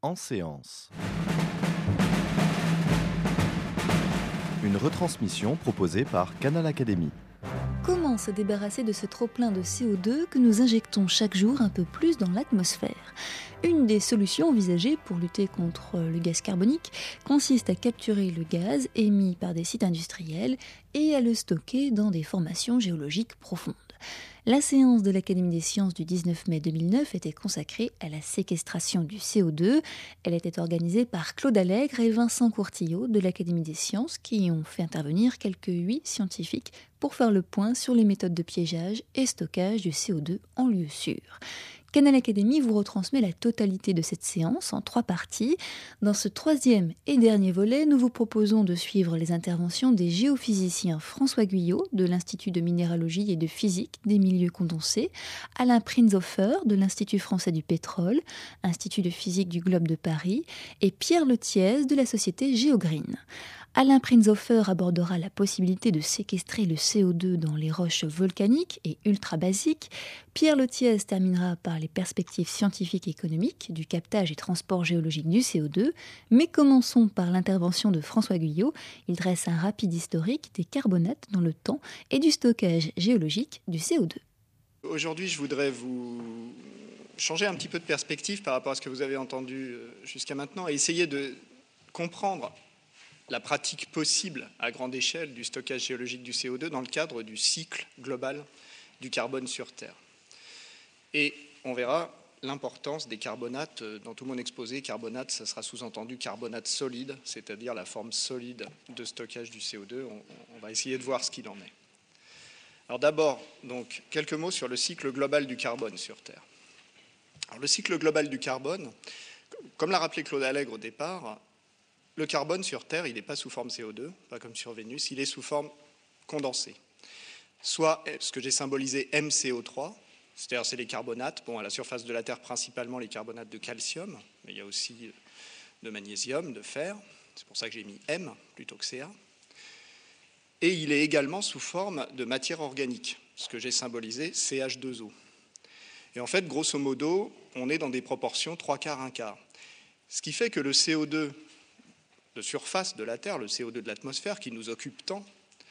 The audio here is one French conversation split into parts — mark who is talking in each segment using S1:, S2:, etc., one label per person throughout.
S1: En séance. Une retransmission proposée par Canal Académie.
S2: Comment se débarrasser de ce trop-plein de CO2 que nous injectons chaque jour un peu plus dans l'atmosphère ? Une des solutions envisagées pour lutter contre le gaz carbonique consiste à capturer le gaz émis par des sites industriels et à le stocker dans des formations géologiques profondes. La séance de l'Académie des sciences du 19 mai 2009 était consacrée à la séquestration du CO2. Elle était organisée par Claude Allègre et Vincent Courtillot de l'Académie des sciences qui ont fait intervenir quelques 8 scientifiques pour faire le point sur les méthodes de piégeage et stockage du CO2 en lieu sûr. Canal Académie vous retransmet la totalité de cette séance en 3 parties. Dans ce 3e et dernier volet, nous vous proposons de suivre les interventions des géophysiciens François Guyot de l'Institut de minéralogie et de physique des milieux condensés, Alain Prinzhofer de l'Institut français du pétrole, Institut de physique du Globe de Paris et Pierre Lethiez de la société Géogreen. Alain Prinzhofer abordera la possibilité de séquestrer le CO2 dans les roches volcaniques et ultra-basiques. Pierre Lethiez terminera par les perspectives scientifiques et économiques du captage et transport géologique du CO2. Mais commençons par l'intervention de François Guyot. Il dresse un rapide historique des carbonates dans le temps et du stockage géologique du CO2.
S3: Aujourd'hui, je voudrais vous changer un petit peu de perspective par rapport à ce que vous avez entendu jusqu'à maintenant et essayer de comprendre la pratique possible à grande échelle du stockage géologique du CO2 dans le cadre du cycle global du carbone sur Terre. Et on verra l'importance des carbonates dans tout mon exposé. Carbonate, ça sera sous-entendu carbonate solide, c'est-à-dire la forme solide de stockage du CO2. On va essayer de voir ce qu'il en est. Alors d'abord, donc, quelques mots sur le cycle global du carbone sur Terre. Alors, le cycle global du carbone, comme l'a rappelé Claude Allègre au départ, le carbone sur Terre, il n'est pas sous forme CO2, pas comme sur Vénus, il est sous forme condensée. Soit ce que j'ai symbolisé MCO3, c'est-à-dire c'est les carbonates, à la surface de la Terre principalement les carbonates de calcium, mais il y a aussi de magnésium, de fer, c'est pour ça que j'ai mis M plutôt que Ca. Et il est également sous forme de matière organique, ce que j'ai symbolisé CH2O. Et en fait, grosso modo, on est dans des proportions 3/4, 1/4. Ce qui fait que le CO2 de surface de la Terre, le CO2 de l'atmosphère qui nous occupe tant,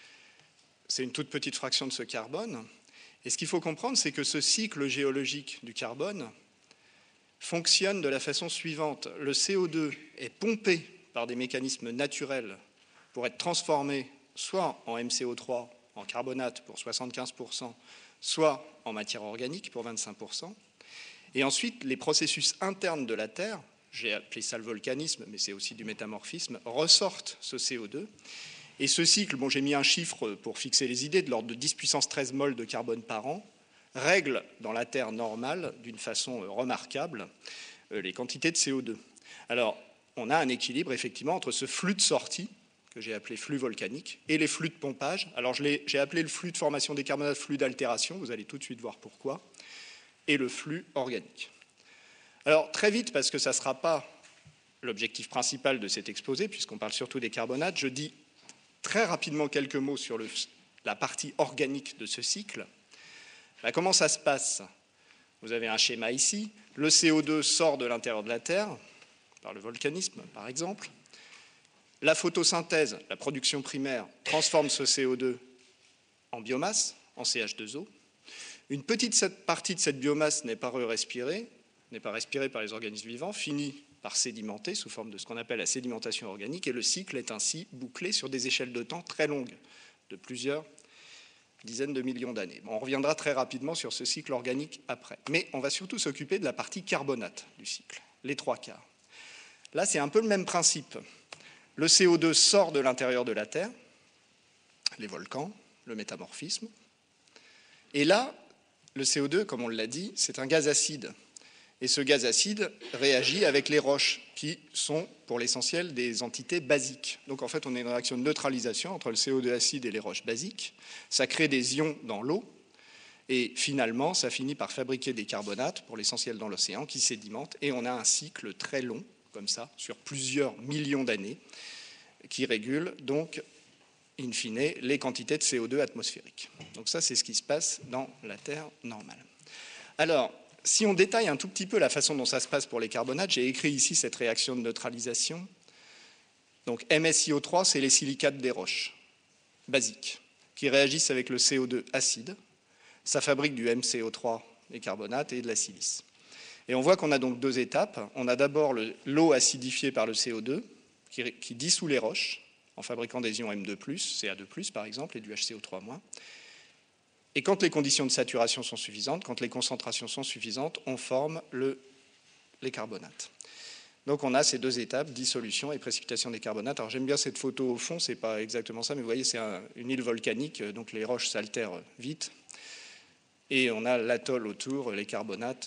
S3: c'est une toute petite fraction de ce carbone. Et ce qu'il faut comprendre, c'est que ce cycle géologique du carbone fonctionne de la façon suivante. Le CO2 est pompé par des mécanismes naturels pour être transformé soit en MCO3, en carbonate pour 75%, soit en matière organique pour 25%. Et ensuite, les processus internes de la Terre, j'ai appelé ça le volcanisme, mais c'est aussi du métamorphisme, ressortent ce CO2. Et ce cycle, j'ai mis un chiffre pour fixer les idées, de l'ordre de 10 puissance 13 mol de carbone par an, règle dans la Terre normale, d'une façon remarquable, les quantités de CO2. Alors, on a un équilibre, effectivement, entre ce flux de sortie, que j'ai appelé flux volcanique, et les flux de pompage. Alors, j'ai appelé le flux de formation des carbonates flux d'altération, vous allez tout de suite voir pourquoi, et le flux organique. Alors, très vite, parce que ça ne sera pas l'objectif principal de cet exposé, puisqu'on parle surtout des carbonates, je dis très rapidement quelques mots sur la partie organique de ce cycle. Comment ça se passe ? Vous avez un schéma ici. Le CO2 sort de l'intérieur de la Terre, par le volcanisme, par exemple. La photosynthèse, la production primaire, transforme ce CO2 en biomasse, en CH2O. Une petite partie de cette biomasse n'est pas respirée par les organismes vivants, finit par sédimenter sous forme de ce qu'on appelle la sédimentation organique, et le cycle est ainsi bouclé sur des échelles de temps très longues, de plusieurs dizaines de millions d'années. On reviendra très rapidement sur ce cycle organique après. Mais on va surtout s'occuper de la partie carbonate du cycle, les 3/4. Là, c'est un peu le même principe. Le CO2 sort de l'intérieur de la Terre, les volcans, le métamorphisme, et là, le CO2, comme on l'a dit, c'est un gaz acide. Et ce gaz acide réagit avec les roches, qui sont pour l'essentiel des entités basiques. Donc en fait, on a une réaction de neutralisation entre le CO2 acide et les roches basiques. Ça crée des ions dans l'eau, et finalement, ça finit par fabriquer des carbonates, pour l'essentiel dans l'océan, qui sédimentent, et on a un cycle très long, comme ça, sur plusieurs millions d'années, qui régule donc, in fine, les quantités de CO2 atmosphériques. Donc ça, c'est ce qui se passe dans la Terre normale. Alors, si on détaille un tout petit peu la façon dont ça se passe pour les carbonates, j'ai écrit ici cette réaction de neutralisation. Donc MsIO3, c'est les silicates des roches basiques qui réagissent avec le CO2 acide. Ça fabrique du MCO3, les carbonates, et de la silice. Et on voit qu'on a donc deux étapes. On a d'abord l'eau acidifiée par le CO2 qui dissout les roches en fabriquant des ions M2+, Ca2+, par exemple, et du HCO3-. Et quand les conditions de saturation sont suffisantes, quand les concentrations sont suffisantes, on forme les carbonates. Donc on a ces deux étapes, dissolution et précipitation des carbonates. Alors j'aime bien cette photo au fond, c'est pas exactement ça, mais vous voyez, c'est une île volcanique, donc les roches s'altèrent vite. Et on a l'atoll autour, les carbonates.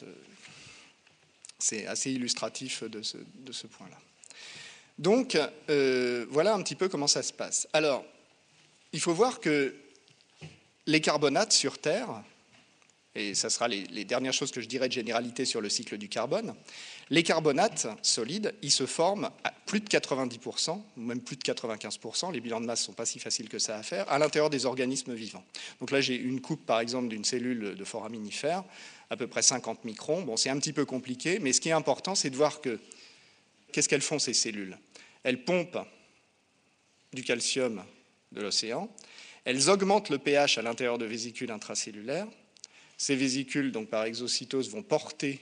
S3: C'est assez illustratif de ce point-là. Donc voilà un petit peu comment ça se passe. Alors, il faut voir que les carbonates sur Terre, et ça sera les dernières choses que je dirai de généralité sur le cycle du carbone, les carbonates solides, ils se forment à plus de 90%, ou même plus de 95%, les bilans de masse ne sont pas si faciles que ça à faire, à l'intérieur des organismes vivants. Donc là, j'ai une coupe, par exemple, d'une cellule de foraminifère, à peu près 50 microns. Bon, c'est un petit peu compliqué, mais ce qui est important, c'est de voir qu'est-ce qu'elles font, ces cellules? Elles pompent du calcium de l'océan, elles augmentent le pH à l'intérieur de vésicules intracellulaires. Ces vésicules, donc par exocytose, vont porter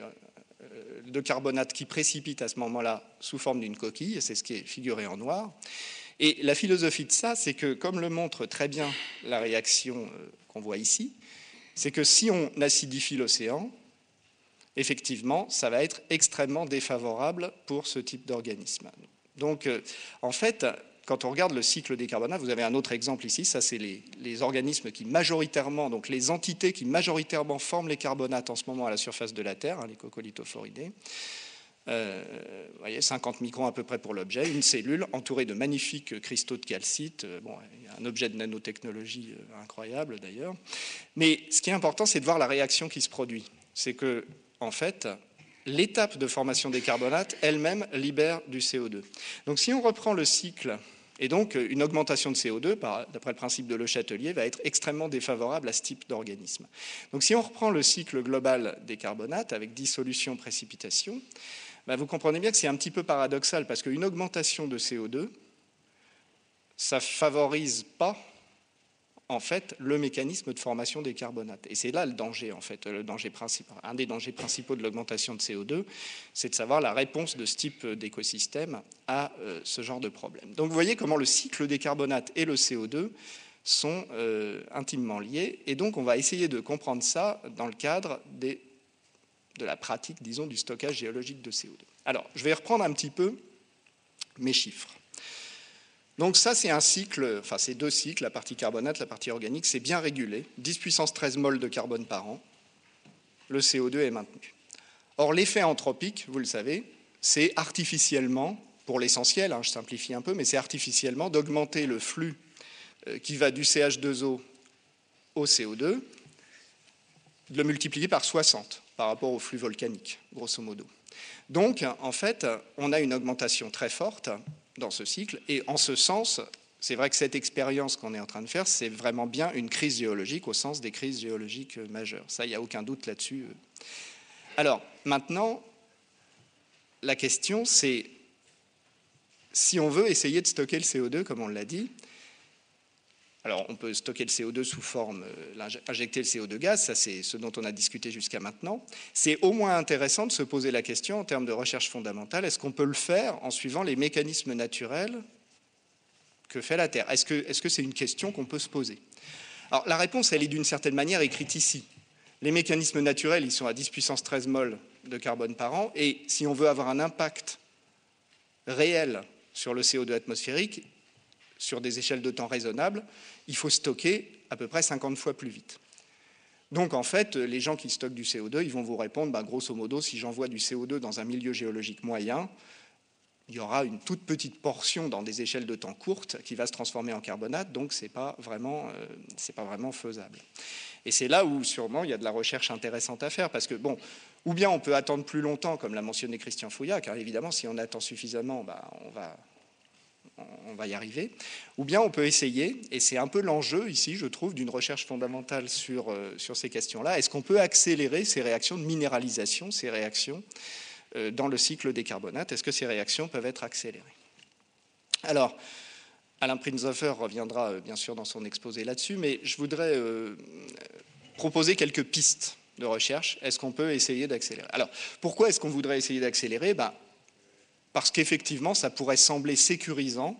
S3: de carbonate qui précipite à ce moment-là sous forme d'une coquille, et c'est ce qui est figuré en noir. Et la philosophie de ça, c'est que, comme le montre très bien la réaction qu'on voit ici, c'est que si on acidifie l'océan, effectivement, ça va être extrêmement défavorable pour ce type d'organisme. Donc, en fait, quand on regarde le cycle des carbonates, vous avez un autre exemple ici, ça c'est les organismes qui majoritairement, donc les entités qui majoritairement forment les carbonates en ce moment à la surface de la Terre, les coccolithophoridés. Vous voyez, 50 microns à peu près pour l'objet, une cellule entourée de magnifiques cristaux de calcite, bon, il y a un objet de nanotechnologie incroyable d'ailleurs. Mais ce qui est important, c'est de voir la réaction qui se produit. C'est que, en fait, l'étape de formation des carbonates elle-même libère du CO2. Donc si on reprend le cycle, et donc une augmentation de CO2, d'après le principe de Le Chatelier, va être extrêmement défavorable à ce type d'organisme. Donc si on reprend le cycle global des carbonates avec dissolution, précipitation, vous comprenez bien que c'est un petit peu paradoxal parce qu'une augmentation de CO2, ça ne favorise pas en fait le mécanisme de formation des carbonates. Et c'est là le danger, en fait, le danger principal. Un des dangers principaux de l'augmentation de CO2, c'est de savoir la réponse de ce type d'écosystème à ce genre de problème. Donc vous voyez comment le cycle des carbonates et le CO2 sont intimement liés. Et donc on va essayer de comprendre ça dans le cadre de la pratique, disons, du stockage géologique de CO2. Alors, je vais reprendre un petit peu mes chiffres. Donc ça, c'est un cycle, enfin c'est deux cycles, la partie carbonate, la partie organique, c'est bien régulé, 10 puissance 13 mol de carbone par an, le CO2 est maintenu. Or, l'effet anthropique, vous le savez, c'est artificiellement, pour l'essentiel, je simplifie un peu, mais c'est artificiellement d'augmenter le flux qui va du CH2O au CO2, de le multiplier par 60 par rapport au flux volcanique, grosso modo. Donc, en fait, on a une augmentation très forte dans ce cycle, et en ce sens, c'est vrai que cette expérience qu'on est en train de faire, c'est vraiment bien une crise géologique au sens des crises géologiques majeures. Ça, il n'y a aucun doute là-dessus. Alors, maintenant, la question, c'est si on veut essayer de stocker le CO2, comme on l'a dit, alors on peut stocker le CO2 sous forme, injecter le CO2 gaz, ça c'est ce dont on a discuté jusqu'à maintenant. C'est au moins intéressant de se poser la question en termes de recherche fondamentale, est-ce qu'on peut le faire en suivant les mécanismes naturels que fait la Terre? Est-ce que c'est une question qu'on peut se poser? Alors la réponse, elle est d'une certaine manière écrite ici. Les mécanismes naturels, ils sont à 10 puissance 13 mol de carbone par an, et si on veut avoir un impact réel sur le CO2 atmosphérique, sur des échelles de temps raisonnables, il faut stocker à peu près 50 fois plus vite. Donc en fait, les gens qui stockent du CO2, ils vont vous répondre, grosso modo, si j'envoie du CO2 dans un milieu géologique moyen, il y aura une toute petite portion dans des échelles de temps courtes qui va se transformer en carbonate, donc c'est pas vraiment faisable. Et c'est là où sûrement il y a de la recherche intéressante à faire, parce que bon, ou bien on peut attendre plus longtemps, comme l'a mentionné Christian Fouillat, car évidemment si on attend suffisamment, on va y arriver. Ou bien on peut essayer, et c'est un peu l'enjeu ici, je trouve, d'une recherche fondamentale sur ces questions-là, est-ce qu'on peut accélérer ces réactions de minéralisation, ces réactions dans le cycle des carbonates? Est-ce que ces réactions peuvent être accélérées? Alors, Alain Prinzhofer reviendra bien sûr dans son exposé là-dessus, mais je voudrais proposer quelques pistes de recherche. Est-ce qu'on peut essayer d'accélérer? Alors, pourquoi est-ce qu'on voudrait essayer d'accélérer? Parce qu'effectivement, ça pourrait sembler sécurisant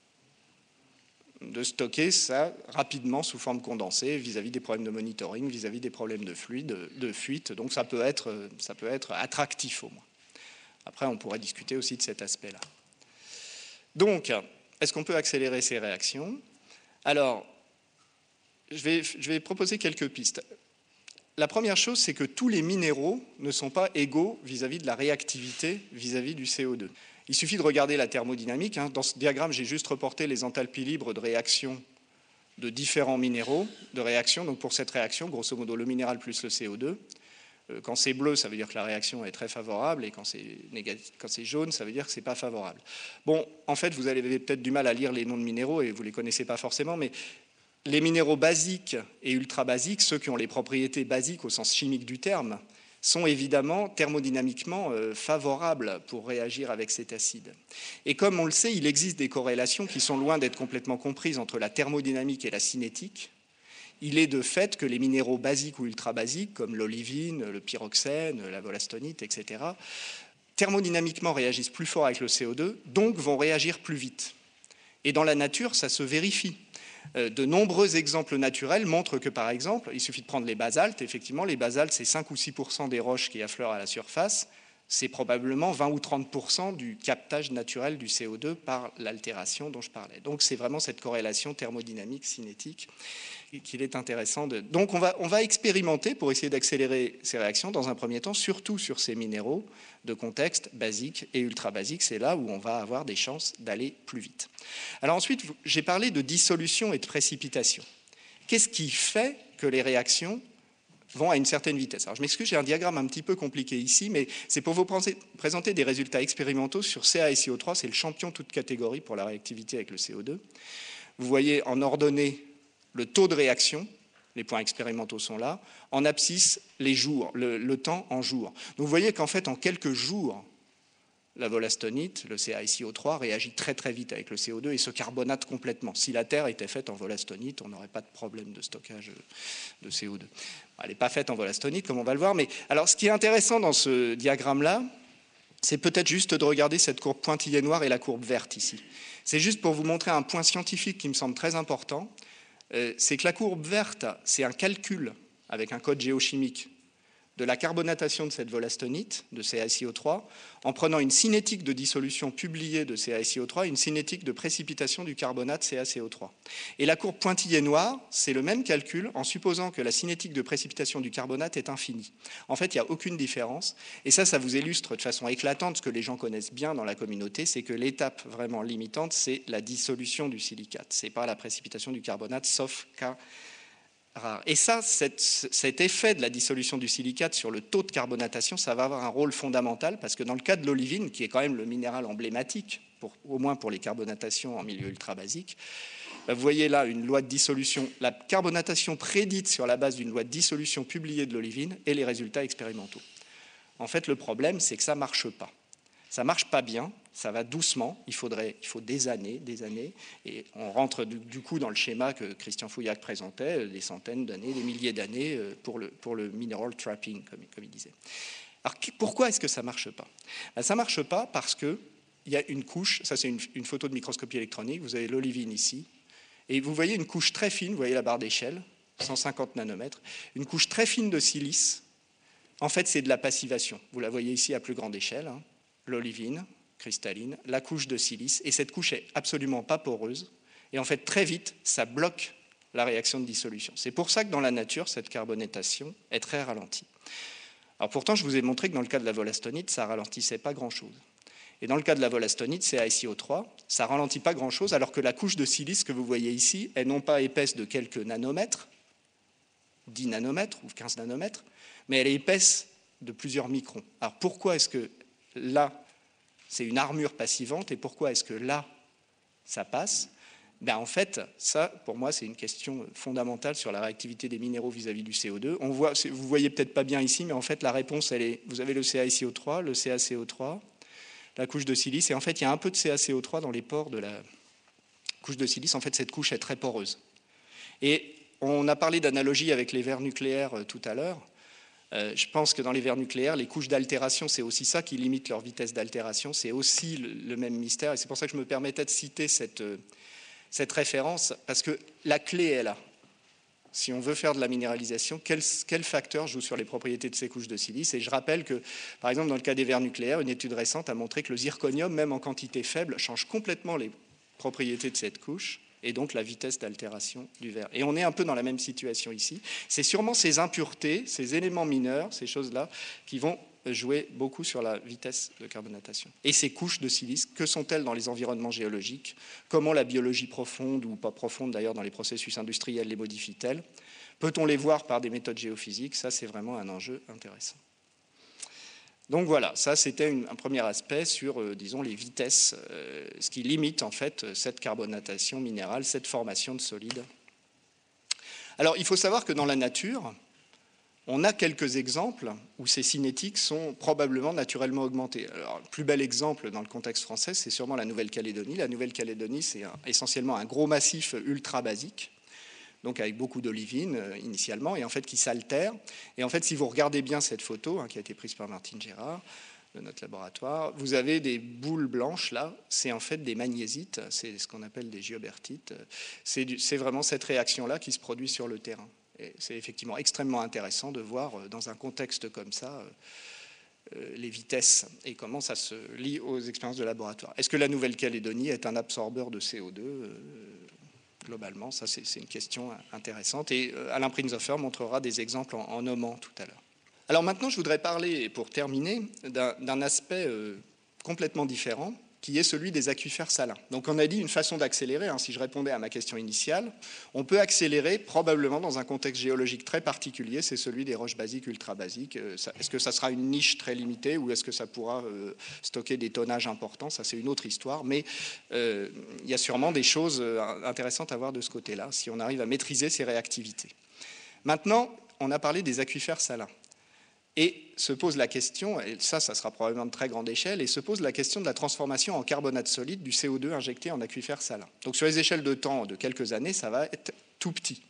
S3: de stocker ça rapidement sous forme condensée vis-à-vis des problèmes de monitoring, vis-à-vis des problèmes de fuite. Donc ça peut être attractif au moins. Après, on pourrait discuter aussi de cet aspect-là. Donc, est-ce qu'on peut accélérer ces réactions? Alors, je vais proposer quelques pistes. La première chose, c'est que tous les minéraux ne sont pas égaux vis-à-vis de la réactivité vis-à-vis du CO2. Il suffit de regarder la thermodynamique. Dans ce diagramme, j'ai juste reporté les enthalpies libres de réaction de différents minéraux de réaction. Donc pour cette réaction, grosso modo, le minéral plus le CO2. Quand c'est bleu, ça veut dire que la réaction est très favorable, et quand c'est jaune, ça veut dire que ce n'est pas favorable. Bon, en fait, vous avez peut-être du mal à lire les noms de minéraux, et vous ne les connaissez pas forcément, mais les minéraux basiques et ultra-basiques, ceux qui ont les propriétés basiques au sens chimique du terme, sont évidemment thermodynamiquement favorables pour réagir avec cet acide. Et comme on le sait, il existe des corrélations qui sont loin d'être complètement comprises entre la thermodynamique et la cinétique. Il est de fait que les minéraux basiques ou ultra-basiques, comme l'olivine, le pyroxène, la wollastonite, etc., thermodynamiquement réagissent plus fort avec le CO2, donc vont réagir plus vite. Et dans la nature, ça se vérifie. De nombreux exemples naturels montrent que, par exemple, il suffit de prendre les basaltes. Effectivement, les basaltes, c'est 5 ou 6% des roches qui affleurent à la surface. C'est probablement 20 ou 30% du captage naturel du CO2 par l'altération dont je parlais. Donc, c'est vraiment cette corrélation thermodynamique, cinétique, qu'il est intéressant de... Donc, on va expérimenter pour essayer d'accélérer ces réactions dans un premier temps, surtout sur ces minéraux de contexte basique et ultra-basique. C'est là où on va avoir des chances d'aller plus vite. Alors ensuite, j'ai parlé de dissolution et de précipitation. Qu'est-ce qui fait que les réactions vont à une certaine vitesse? Alors je m'excuse, j'ai un diagramme un petit peu compliqué ici, mais c'est pour vous présenter des résultats expérimentaux sur CaSiO3. C'est le champion toute catégorie pour la réactivité avec le CO2. Vous voyez en ordonnée le taux de réaction. Les points expérimentaux sont là. En abscisse, les jours, le temps en jours. Donc vous voyez qu'en fait, en quelques jours, la wollastonite, le CaSiO3, réagit très très vite avec le CO2 et se carbonate complètement. Si la Terre était faite en wollastonite, on n'aurait pas de problème de stockage de CO2. Elle n'est pas faite en wollastonite, comme on va le voir. Mais alors, ce qui est intéressant dans ce diagramme-là, c'est peut-être juste de regarder cette courbe pointillée noire et la courbe verte ici. C'est juste pour vous montrer un point scientifique qui me semble très important. C'est que la courbe verte, c'est un calcul avec un code géochimique de la carbonatation de cette wollastonite, de CaSiO3, en prenant une cinétique de dissolution publiée de CaSiO3 et une cinétique de précipitation du carbonate CaCO3. Et la courbe pointillée noire, c'est le même calcul en supposant que la cinétique de précipitation du carbonate est infinie. En fait, il n'y a aucune différence. Et ça vous illustre de façon éclatante ce que les gens connaissent bien dans la communauté, c'est que l'étape vraiment limitante, c'est la dissolution du silicate. Ce n'est pas la précipitation du carbonate, sauf cas rare. Et ça, cet effet de la dissolution du silicate sur le taux de carbonatation, ça va avoir un rôle fondamental parce que dans le cas de l'olivine, qui est quand même le minéral emblématique, au moins pour les carbonatations en milieu ultra-basique, vous voyez là une loi de dissolution, la carbonatation prédite sur la base d'une loi de dissolution publiée de l'olivine et les résultats expérimentaux. En fait, le problème, c'est que ça ne marche pas. Ça ne marche pas bien, ça va doucement, il faut des années, et on rentre du coup dans le schéma que Christian Fouillac présentait, des centaines d'années, des milliers d'années pour le mineral trapping, comme il disait. Alors pourquoi est-ce que ça ne marche pas? Ça ne marche pas parce qu'il y a une couche, ça c'est une photo de microscopie électronique, vous avez l'olivine ici, et vous voyez une couche très fine, vous voyez la barre d'échelle, 150 nanomètres, une couche très fine de silice. En fait, c'est de la passivation, vous la voyez ici à plus grande échelle, l'olivine cristalline, la couche de silice, et cette couche est absolument pas poreuse, et en fait très vite ça bloque la réaction de dissolution. C'est pour ça que dans la nature cette carbonatation est très ralentie. Alors pourtant je vous ai montré que dans le cas de la wollastonite ça ralentissait pas grand chose, et dans le cas de la wollastonite CaSiO3 ça ralentit pas grand chose, alors que la couche de silice que vous voyez ici est non pas épaisse de quelques nanomètres, 10 nanomètres ou 15 nanomètres, mais elle est épaisse de plusieurs microns. Alors pourquoi est-ce que là, c'est une armure passivante, et pourquoi est-ce que là, ça passe. Ben en fait, ça, pour moi, c'est une question fondamentale sur la réactivité des minéraux vis-à-vis du CO2. On voit, vous voyez peut-être pas bien ici, mais en fait, la réponse, elle est, vous avez le CaSO3, le CaCO3, la couche de silice, et en fait, il y a un peu de CaCO3 dans les pores de la couche de silice. En fait, cette couche est très poreuse. Et on a parlé d'analogie avec les verres nucléaires tout à l'heure. Je pense que dans les verres nucléaires, les couches d'altération, c'est aussi ça qui limite leur vitesse d'altération. C'est aussi le même mystère, et c'est pour ça que je me permettais de citer cette référence, parce que la clé est là. Si on veut faire de la minéralisation, quel facteur joue sur les propriétés de ces couches de silice? Et je rappelle que, par exemple, dans le cas des verres nucléaires, une étude récente a montré que le zirconium, même en quantité faible, change complètement les propriétés de cette couche, et donc la vitesse d'altération du verre. Et on est un peu dans la même situation ici. C'est sûrement ces impuretés, ces éléments mineurs, ces choses-là, qui vont jouer beaucoup sur la vitesse de carbonatation. Et ces couches de silice, que sont-elles dans les environnements géologiques? Comment la biologie profonde, ou pas profonde d'ailleurs dans les processus industriels, les modifie-t-elle? Peut-on les voir par des méthodes géophysiques? Ça, c'est vraiment un enjeu intéressant. Donc voilà, ça c'était un premier aspect sur, disons, les vitesses, ce qui limite en fait cette carbonatation minérale, cette formation de solides. Alors il faut savoir que dans la nature, on a quelques exemples où ces cinétiques sont probablement naturellement augmentés. Alors, le plus bel exemple dans le contexte français, c'est sûrement la Nouvelle-Calédonie. La Nouvelle-Calédonie, c'est essentiellement un gros massif ultra-basique, donc avec beaucoup d'olivines initialement, et en fait qui s'altère. Et en fait, si vous regardez bien cette photo, qui a été prise par Martine Gérard, de notre laboratoire, vous avez des boules blanches là, c'est en fait des magnésites, c'est ce qu'on appelle des giobertites. C'est vraiment cette réaction-là qui se produit sur le terrain. C'est effectivement extrêmement intéressant de voir dans un contexte comme ça les vitesses et comment ça se lie aux expériences de laboratoire. Est-ce que la Nouvelle-Calédonie est un absorbeur de CO2 globalement? Ça, c'est une question intéressante. Et Alain Prinzhofer montrera des exemples en nommant tout à l'heure. Alors maintenant, je voudrais parler, pour terminer, d'un aspect complètement différent, qui est celui des aquifères salins. Donc on a dit une façon d'accélérer, si je répondais à ma question initiale, on peut accélérer probablement dans un contexte géologique très particulier, c'est celui des roches basiques ultra-basiques. Est-ce que ça sera une niche très limitée ou est-ce que ça pourra stocker des tonnages importants? Ça c'est une autre histoire, mais il y a sûrement des choses intéressantes à voir de ce côté-là, si on arrive à maîtriser ces réactivités. Maintenant, on a parlé des aquifères salins. Et se pose la question, et ça sera probablement de très grande échelle, et se pose la question de la transformation en carbonate solide du CO2 injecté en aquifère salin. Donc sur les échelles de temps de quelques années, ça va être tout petit.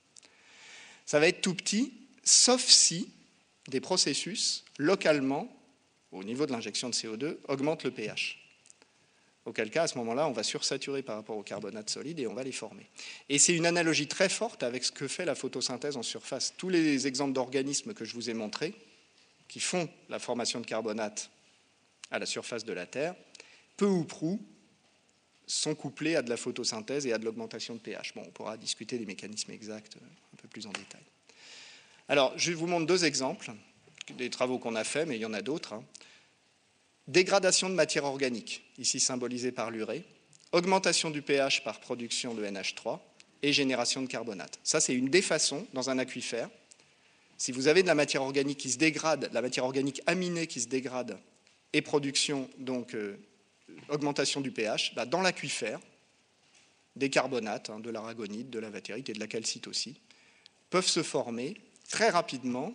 S3: Ça va être tout petit, sauf si des processus, localement, au niveau de l'injection de CO2, augmentent le pH. Auquel cas, à ce moment-là, on va sursaturer par rapport aux carbonates solides et on va les former. Et c'est une analogie très forte avec ce que fait la photosynthèse en surface. Tous les exemples d'organismes que je vous ai montrés, qui font la formation de carbonate à la surface de la Terre, peu ou prou sont couplés à de la photosynthèse et à de l'augmentation de pH. Bon, on pourra discuter des mécanismes exacts un peu plus en détail. Alors, je vous montre deux exemples, des travaux qu'on a faits, mais il y en a d'autres. Dégradation de matière organique, ici symbolisée par l'urée, augmentation du pH par production de NH3 et génération de carbonate. Ça, c'est une des façons, dans un aquifère. Si vous avez de la matière organique qui se dégrade, la matière organique aminée qui se dégrade, et production, donc augmentation du pH, dans l'aquifère, des carbonates, de l'aragonite, de la vatérite et de la calcite aussi, peuvent se former très rapidement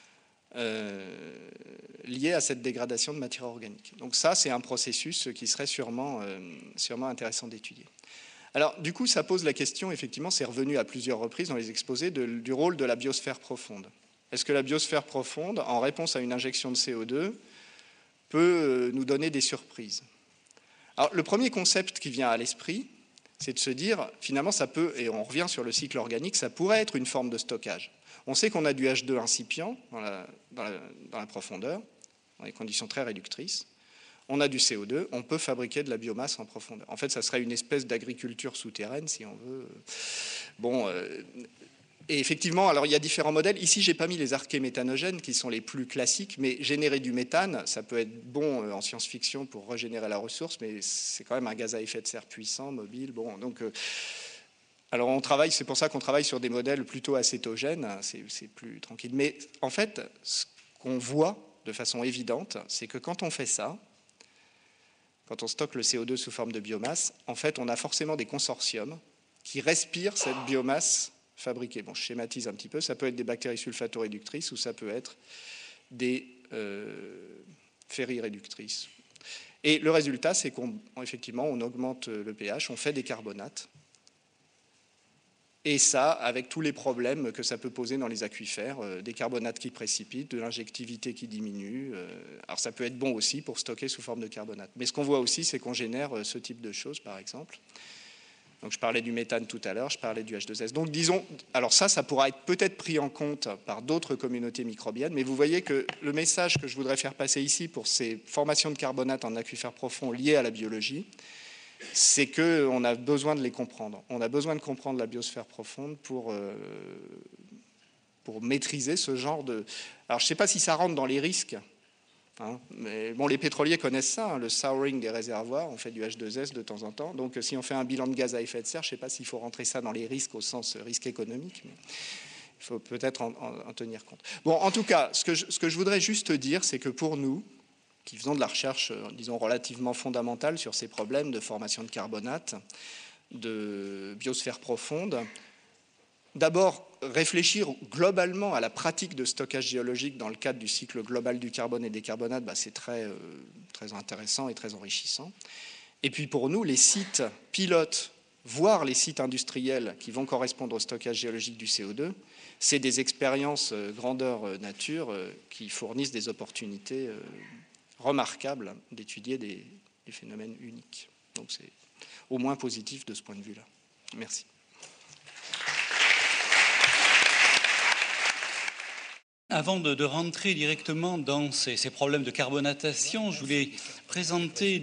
S3: liés à cette dégradation de matière organique. Donc ça, c'est un processus qui serait sûrement intéressant d'étudier. Alors, du coup, ça pose la question, effectivement, c'est revenu à plusieurs reprises dans les exposés, du rôle de la biosphère profonde. Est-ce que la biosphère profonde, en réponse à une injection de CO2, peut nous donner des surprises? Alors, le premier concept qui vient à l'esprit, c'est de se dire, finalement, ça peut, et on revient sur le cycle organique, ça pourrait être une forme de stockage. On sait qu'on a du H2 incipient dans la profondeur, dans des conditions très réductrices. On a du CO2, on peut fabriquer de la biomasse en profondeur. En fait, ça serait une espèce d'agriculture souterraine, si on veut. Bon, et effectivement, alors il y a différents modèles. Ici, je n'ai pas mis les archéméthanogènes, qui sont les plus classiques, mais générer du méthane, ça peut être bon en science-fiction pour régénérer la ressource, mais c'est quand même un gaz à effet de serre puissant, mobile. Bon, donc... Alors on travaille, c'est pour ça qu'on travaille sur des modèles plutôt acétogènes, c'est plus tranquille. Mais en fait, ce qu'on voit de façon évidente, c'est que quand on fait ça, quand on stocke le CO2 sous forme de biomasse, en fait, on a forcément des consortiums qui respirent cette biomasse fabriquée. Bon, je schématise un petit peu, ça peut être des bactéries sulfato-réductrices ou ça peut être des ferriréductrices. Et le résultat, c'est qu'effectivement, on augmente le pH, on fait des carbonates. Et ça, avec tous les problèmes que ça peut poser dans les aquifères, des carbonates qui précipitent, de l'injectivité qui diminue. Alors ça peut être bon aussi pour stocker sous forme de carbonate. Mais ce qu'on voit aussi, c'est qu'on génère ce type de choses, par exemple. Donc je parlais du méthane tout à l'heure, je parlais du H2S. Donc disons, alors ça pourra être peut-être pris en compte par d'autres communautés microbiennes, mais vous voyez que le message que je voudrais faire passer ici pour ces formations de carbonate en aquifères profonds liées à la biologie, c'est qu'on a besoin de les comprendre. On a besoin de comprendre la biosphère profonde pour maîtriser ce genre de... Alors, je ne sais pas si ça rentre dans les risques, hein, mais bon, les pétroliers connaissent ça, hein, le souring des réservoirs, on fait du H2S de temps en temps. Donc, si on fait un bilan de gaz à effet de serre, je ne sais pas s'il faut rentrer ça dans les risques au sens risque économique, mais il faut peut-être en tenir compte. Bon, en tout cas, ce que je voudrais juste dire, c'est que pour nous, qui faisons de la recherche, disons, relativement fondamentale sur ces problèmes de formation de carbonate, de biosphère profonde. D'abord, réfléchir globalement à la pratique de stockage géologique dans le cadre du cycle global du carbone et des carbonates, c'est très intéressant et très enrichissant. Et puis pour nous, les sites pilotes, voire les sites industriels qui vont correspondre au stockage géologique du CO2, c'est des expériences grandeur nature qui fournissent des opportunités remarquable d'étudier des phénomènes uniques. Donc c'est au moins positif de ce point de vue-là. Merci.
S4: Avant de rentrer directement dans ces problèmes de carbonatation, je voulais présenter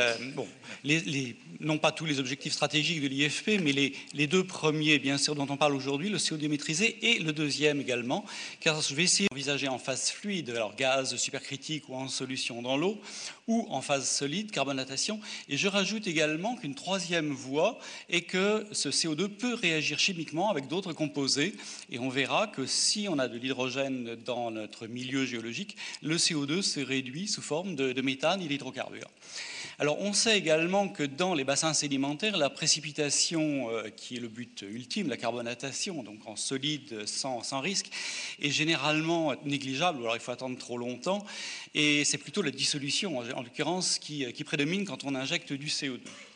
S4: non pas tous les objectifs stratégiques de l'IFP, mais les deux premiers, bien sûr, dont on parle aujourd'hui, le CO2 maîtrisé et le deuxième également, car je vais essayer d'envisager en phase fluide, alors gaz supercritique ou en solution dans l'eau, ou en phase solide, carbonatation. Et je rajoute également qu'une troisième voie est que ce CO2 peut réagir chimiquement avec d'autres composés, et on verra que si on a de l'hydrogène dans notre milieu géologique, le CO2 se réduit sous forme de méthane et d'hydrocarbures. Alors on sait également que dans les bassins sédimentaires, la précipitation, qui est le but ultime, la carbonatation, donc en solide sans risque, est généralement négligeable, ou alors il faut attendre trop longtemps, et c'est plutôt la dissolution, en l'occurrence, qui prédomine quand on injecte du CO2.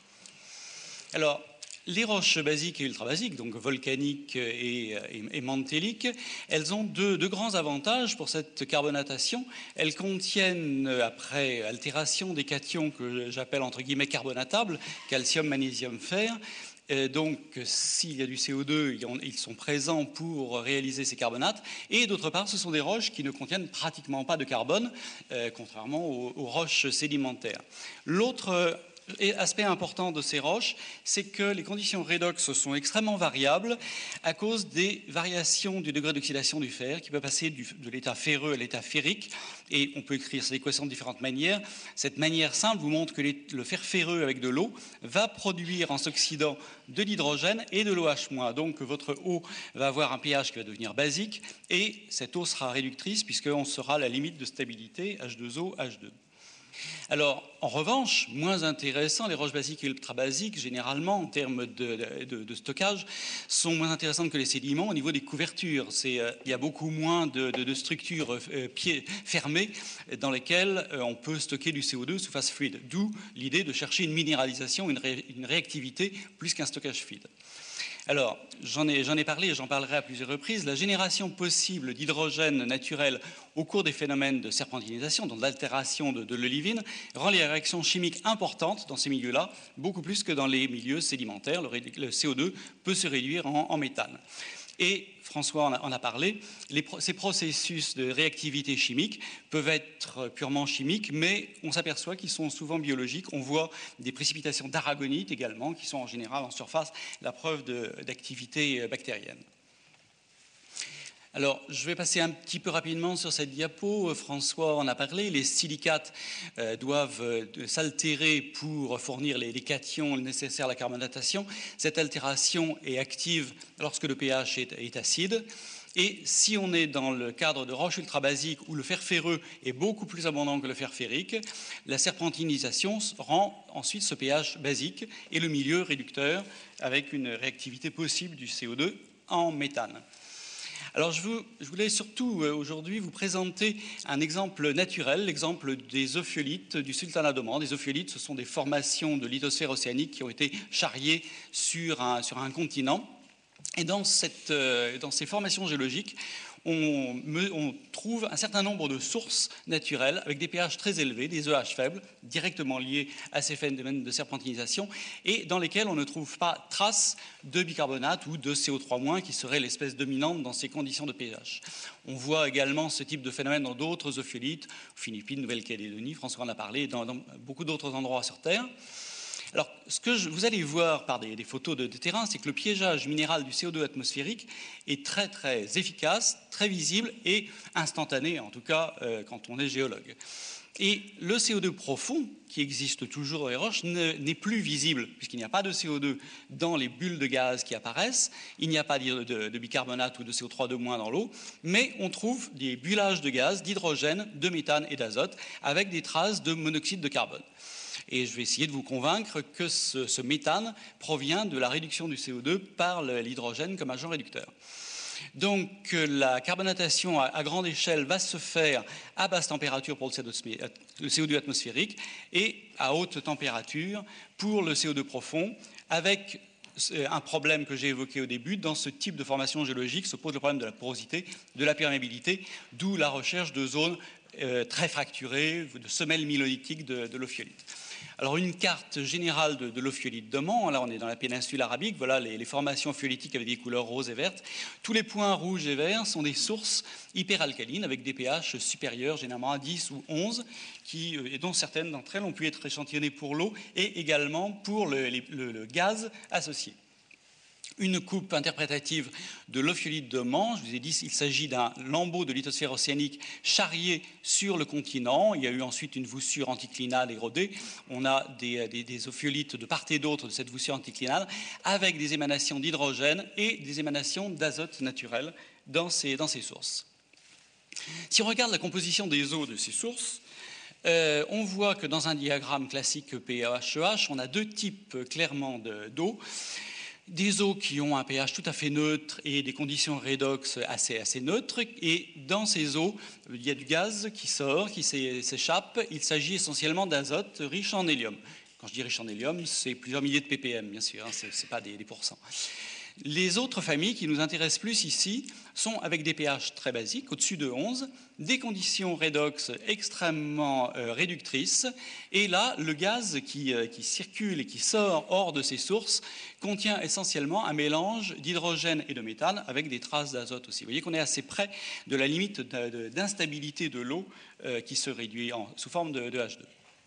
S4: Alors, les roches basiques et ultrabasiques, donc volcaniques et mantéliques, elles ont deux grands avantages pour cette carbonatation. Elles contiennent, après altération des cations que j'appelle entre guillemets carbonatables, calcium, magnésium, fer. Donc, s'il y a du CO2, ils sont présents pour réaliser ces carbonates. Et d'autre part, ce sont des roches qui ne contiennent pratiquement pas de carbone, contrairement aux roches sédimentaires. L'autre aspect important de ces roches, c'est que les conditions redox sont extrêmement variables à cause des variations du degré d'oxydation du fer qui peut passer de l'état ferreux à l'état ferrique, et on peut écrire cette équation de différentes manières. Cette manière simple vous montre que le fer ferreux avec de l'eau va produire en s'oxydant de l'hydrogène et de l'OH-, donc votre eau va avoir un pH qui va devenir basique et cette eau sera réductrice puisqu'on sera à la limite de stabilité H2O, H2. Alors, en revanche, moins intéressant, les roches basiques et ultrabasiques, généralement, en termes de stockage, sont moins intéressantes que les sédiments au niveau des couvertures. Il y a beaucoup moins de structures fermées dans lesquelles on peut stocker du CO2 sous phase fluide, d'où l'idée de chercher une minéralisation, une réactivité, plus qu'un stockage fluide. Alors, j'en ai parlé et j'en parlerai à plusieurs reprises. La génération possible d'hydrogène naturel au cours des phénomènes de serpentinisation, donc d'altération de l'olivine, rend les réactions chimiques importantes dans ces milieux-là, beaucoup plus que dans les milieux sédimentaires. Le CO2 peut se réduire en méthane. Et François en a parlé, ces processus de réactivité chimique peuvent être purement chimiques, mais on s'aperçoit qu'ils sont souvent biologiques. On voit des précipitations d'aragonite également, qui sont en général en surface la preuve d'activité bactérienne. Alors, je vais passer un petit peu rapidement sur cette diapo. François en a parlé. Les silicates doivent s'altérer pour fournir les cations nécessaires à la carbonatation. Cette altération est active lorsque le pH est acide. Et si on est dans le cadre de roches ultra-basiques où le fer ferreux est beaucoup plus abondant que le fer ferrique, la serpentinisation rend ensuite ce pH basique et le milieu réducteur avec une réactivité possible du CO2 en méthane. Alors je voulais surtout aujourd'hui vous présenter un exemple naturel, l'exemple des ophiolites du sultanat d'Oman. Des ophiolites, ce sont des formations de lithosphère océanique qui ont été charriées sur un continent. Et dans ces formations géologiques, on trouve un certain nombre de sources naturelles avec des pH très élevés, des EH faibles, directement liés à ces phénomènes de serpentinisation, et dans lesquels on ne trouve pas trace de bicarbonate ou de CO3- qui serait l'espèce dominante dans ces conditions de pH. On voit également ce type de phénomène dans d'autres ophiolites, aux Philippines, Nouvelle-Calédonie, François en a parlé, dans beaucoup d'autres endroits sur Terre. Alors, ce que vous allez voir par des photos de terrain, c'est que le piégeage minéral du CO2 atmosphérique est très très efficace, très visible et instantané, en tout cas quand on est géologue. Et le CO2 profond, qui existe toujours dans les roches, n'est plus visible, puisqu'il n'y a pas de CO2 dans les bulles de gaz qui apparaissent, il n'y a pas de bicarbonate ou de CO3 de moins dans l'eau, mais on trouve des bullages de gaz, d'hydrogène, de méthane et d'azote, avec des traces de monoxyde de carbone. Et je vais essayer de vous convaincre que ce méthane provient de la réduction du CO2 par l'hydrogène comme agent réducteur. Donc la carbonatation à grande échelle va se faire à basse température pour le CO2 atmosphérique et à haute température pour le CO2 profond, avec un problème que j'ai évoqué au début. Dans ce type de formation géologique se pose le problème de la porosité, de la perméabilité, d'où la recherche de zones très fracturées, de semelles mylolithiques de l'ophiolite. Alors une carte générale de l'ophiolite d'Oman, là on est dans la péninsule arabique, voilà les formations ophiolitiques avec des couleurs roses et vertes. Tous les points rouges et verts sont des sources hyperalcalines avec des pH supérieurs, généralement à 10 ou 11, et dont certaines d'entre elles ont pu être échantillonnées pour l'eau et également pour le gaz associé. Une coupe interprétative de l'ophiolite d'Oman. Je vous ai dit, il s'agit d'un lambeau de lithosphère océanique charrié sur le continent. Il y a eu ensuite une voussure anticlinale érodée. On a des ophiolites de part et d'autre de cette voussure anticlinale avec des émanations d'hydrogène et des émanations d'azote naturel dans ces sources. Si on regarde la composition des eaux de ces sources, on voit que dans un diagramme classique pH-EH, on a deux types clairement d'eau. Des eaux qui ont un pH tout à fait neutre et des conditions redox assez neutres. Et dans ces eaux, il y a du gaz qui sort, qui s'échappe. Il s'agit essentiellement d'azote riche en hélium. Quand je dis riche en hélium, c'est plusieurs milliers de ppm, bien sûr, hein, ce n'est pas des pourcents. Les autres familles qui nous intéressent plus ici sont avec des pH très basiques, au-dessus de 11, des conditions redox extrêmement réductrices. Et là, le gaz qui circule et qui sort hors de ces sources contient essentiellement un mélange d'hydrogène et de méthane avec des traces d'azote aussi. Vous voyez qu'on est assez près de la limite d'instabilité de l'eau qui se réduit sous forme de H2.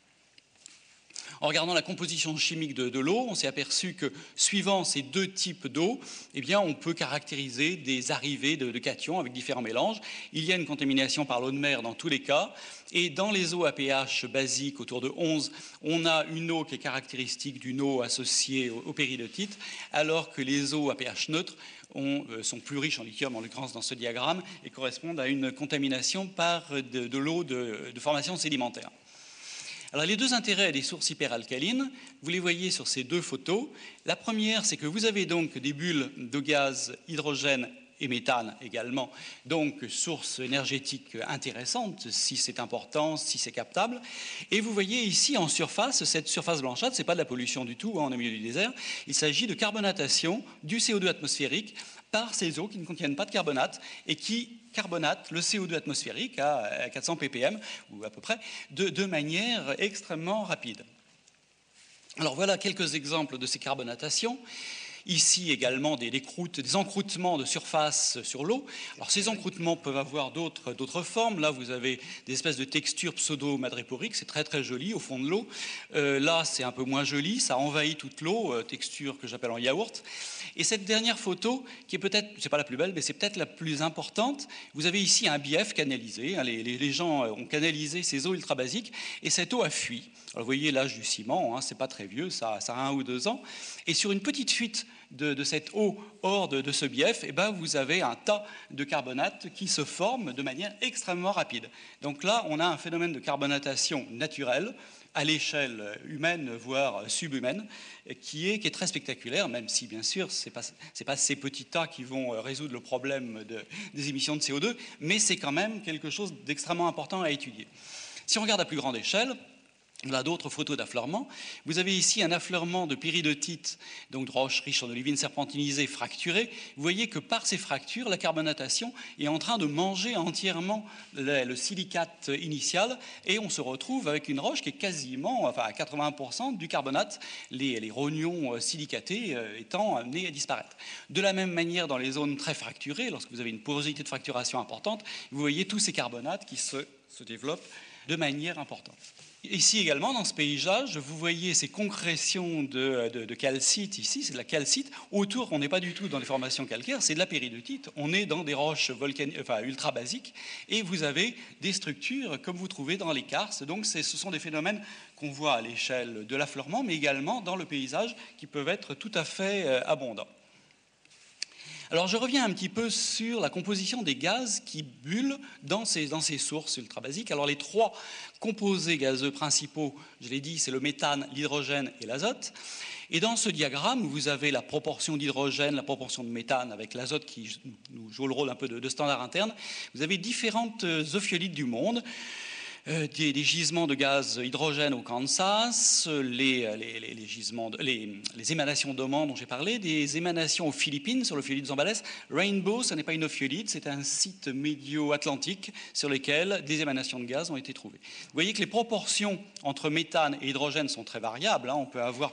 S4: En regardant la composition chimique de l'eau, on s'est aperçu que, suivant ces deux types d'eau, eh bien, on peut caractériser des arrivées de cations avec différents mélanges. Il y a une contamination par l'eau de mer dans tous les cas. Et dans les eaux à pH basique, autour de 11, on a une eau qui est caractéristique d'une eau associée au péridotite, alors que les eaux à pH neutre sont plus riches en lithium, en l'occurrence dans ce diagramme, et correspondent à une contamination par de l'eau de formation sédimentaire. Alors les deux intérêts des sources hyperalcalines, vous les voyez sur ces deux photos. La première, c'est que vous avez donc des bulles de gaz, hydrogène et méthane également, donc source énergétique intéressante si c'est important, si c'est captable. Et vous voyez ici en surface, cette surface blanchâtre, ce n'est pas de la pollution du tout, on est au milieu du désert, il s'agit de carbonatation du CO2 atmosphérique par ces eaux qui ne contiennent pas de carbonate et qui carbonatent le CO2 atmosphérique à 400 ppm, ou à peu près, de manière extrêmement rapide. Alors voilà quelques exemples de ces carbonatations. Ici également des encroûtements de surface sur l'eau. Alors ces encroûtements peuvent avoir d'autres formes. Là, vous avez des espèces de textures pseudo-madréporiques, c'est très très joli au fond de l'eau. Là, c'est un peu moins joli, ça envahit toute l'eau, texture que j'appelle en yaourt. Et cette dernière photo, qui est peut-être, c'est pas la plus belle, mais c'est peut-être la plus importante, vous avez ici un bief canalisé. Les gens ont canalisé ces eaux ultra basiques et cette eau a fui. Alors vous voyez l'âge du ciment, hein, c'est pas très vieux, ça a 1 ou 2 ans. Et sur une petite fuite de cette eau hors de ce bief, et ben vous avez un tas de carbonate qui se forme de manière extrêmement rapide. Donc là, on a un phénomène de carbonatation naturelle à l'échelle humaine, voire subhumaine, qui est très spectaculaire, même si, bien sûr, ce n'est pas ces petits tas qui vont résoudre le problème des émissions de CO2, mais c'est quand même quelque chose d'extrêmement important à étudier. Si on regarde à plus grande échelle, là, d'autres photos d'affleurement. Vous avez ici un affleurement de péridotite, donc de roches riches en olivine serpentinisée fracturée. Vous voyez que par ces fractures, la carbonatation est en train de manger entièrement le silicate initial et on se retrouve avec une roche qui est quasiment, enfin à 80% du carbonate, les rognons silicatés étant amenés à disparaître. De la même manière, dans les zones très fracturées, lorsque vous avez une porosité de fracturation importante, vous voyez tous ces carbonates qui se développent de manière importante. Ici également, dans ce paysage, vous voyez ces concrétions de calcite, ici, c'est de la calcite. Autour, on n'est pas du tout dans des formations calcaires, c'est de la péridotite. On est dans des roches ultra basiques, et vous avez des structures comme vous trouvez dans les karsts. Donc ce sont des phénomènes qu'on voit à l'échelle de l'affleurement, mais également dans le paysage, qui peuvent être tout à fait abondants. Alors je reviens un petit peu sur la composition des gaz qui bullent dans ces sources ultrabasiques. Alors les trois composés gazeux principaux, je l'ai dit, c'est le méthane, l'hydrogène et l'azote. Et dans ce diagramme, vous avez la proportion d'hydrogène, la proportion de méthane avec l'azote qui nous joue le rôle un peu de standard interne. Vous avez différentes ophiolites du monde. Des gisements de gaz hydrogène au Kansas, les émanations d'Oman dont j'ai parlé, des émanations aux Philippines sur l'ophiolite Zambales. Rainbow, ce n'est pas une ophiolite, c'est un site médio-atlantique sur lequel des émanations de gaz ont été trouvées. Vous voyez que les proportions entre méthane et hydrogène sont très variables. On peut avoir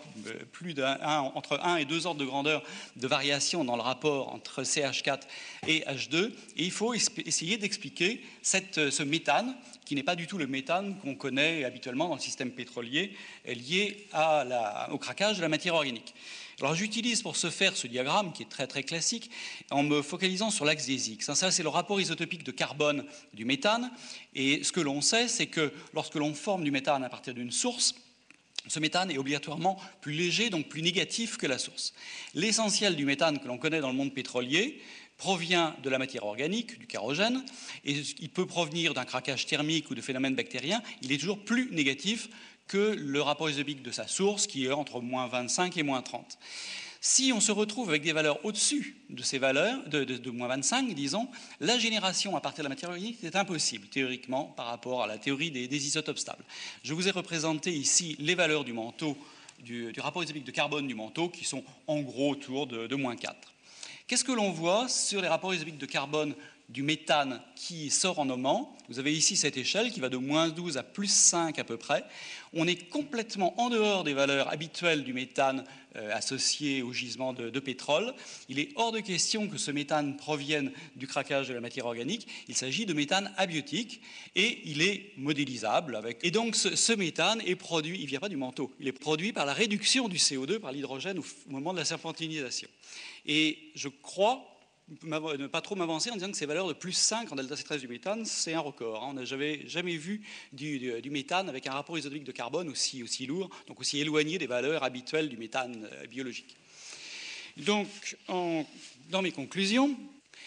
S4: entre 1 et 2 ordres de grandeur de variation dans le rapport entre CH4 et H2. Et il faut essayer d'expliquer ce méthane, qui n'est pas du tout le méthane qu'on connaît habituellement dans le système pétrolier, lié au craquage de la matière organique. Alors j'utilise pour ce faire ce diagramme qui est très très classique en me focalisant sur l'axe des X. Ça, c'est le rapport isotopique de carbone du méthane. Et ce que l'on sait, c'est que lorsque l'on forme du méthane à partir d'une source, ce méthane est obligatoirement plus léger, donc plus négatif que la source. L'essentiel du méthane que l'on connaît dans le monde pétrolier provient de la matière organique, du kérogène, et il peut provenir d'un craquage thermique ou de phénomènes bactériens. Il est toujours plus négatif que le rapport isotopique de sa source, qui est entre moins 25 et moins 30. Si on se retrouve avec des valeurs au-dessus de ces valeurs, de moins 25, disons, la génération à partir de la matière organique est impossible, théoriquement, par rapport à la théorie des isotopes stables. Je vous ai représenté ici les valeurs du manteau, du rapport isotopique de carbone du manteau, qui sont en gros autour de moins 4. Qu'est-ce que l'on voit sur les rapports isotopiques de carbone du méthane qui sort en aumant? Vous avez ici cette échelle qui va de moins 12 à plus 5 à peu près. On est complètement en dehors des valeurs habituelles du méthane associé au gisement de pétrole. Il est hors de question que ce méthane provienne du craquage de la matière organique. Il s'agit de méthane abiotique et il est modélisable. Et donc ce méthane est produit, il ne vient pas du manteau, il est produit par la réduction du CO2 par l'hydrogène au moment de la serpentinisation. Et je crois ne pas trop m'avancer en disant que ces valeurs de plus 5 en delta C13 du méthane, c'est un record. On n'a jamais vu du méthane avec un rapport isotopique de carbone aussi lourd, donc aussi éloigné des valeurs habituelles du méthane biologique. Donc, dans mes conclusions,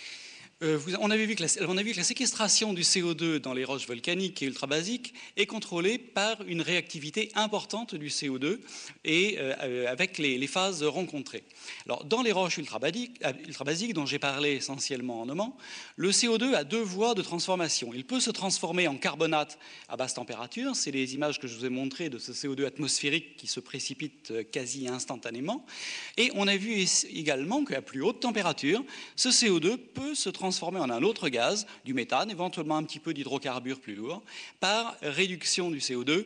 S4: on a vu que la séquestration du CO2 dans les roches volcaniques et ultrabasiques est contrôlée par une réactivité importante du CO2 et avec les phases rencontrées. Alors, dans les roches ultrabasiques dont j'ai parlé essentiellement en Oman, le CO2 a deux voies de transformation. Il peut se transformer en carbonate à basse température. C'est les images que je vous ai montrées de ce CO2 atmosphérique qui se précipite quasi instantanément. Et on a vu également qu'à plus haute température, ce CO2 peut se transformer en un autre gaz, du méthane, éventuellement un petit peu d'hydrocarbures plus lourds, par réduction du CO2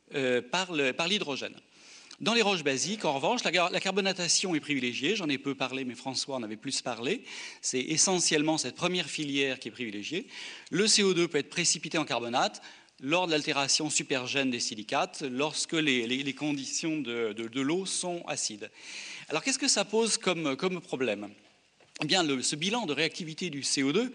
S4: par l'hydrogène. Dans les roches basiques, en revanche, la carbonatation est privilégiée. J'en ai peu parlé, mais François en avait plus parlé. C'est essentiellement cette première filière qui est privilégiée. Le CO2 peut être précipité en carbonate lors de l'altération supergène des silicates, lorsque les conditions de l'eau sont acides. Alors, qu'est-ce que ça pose comme problème ? Eh bien, ce bilan de réactivité du CO2,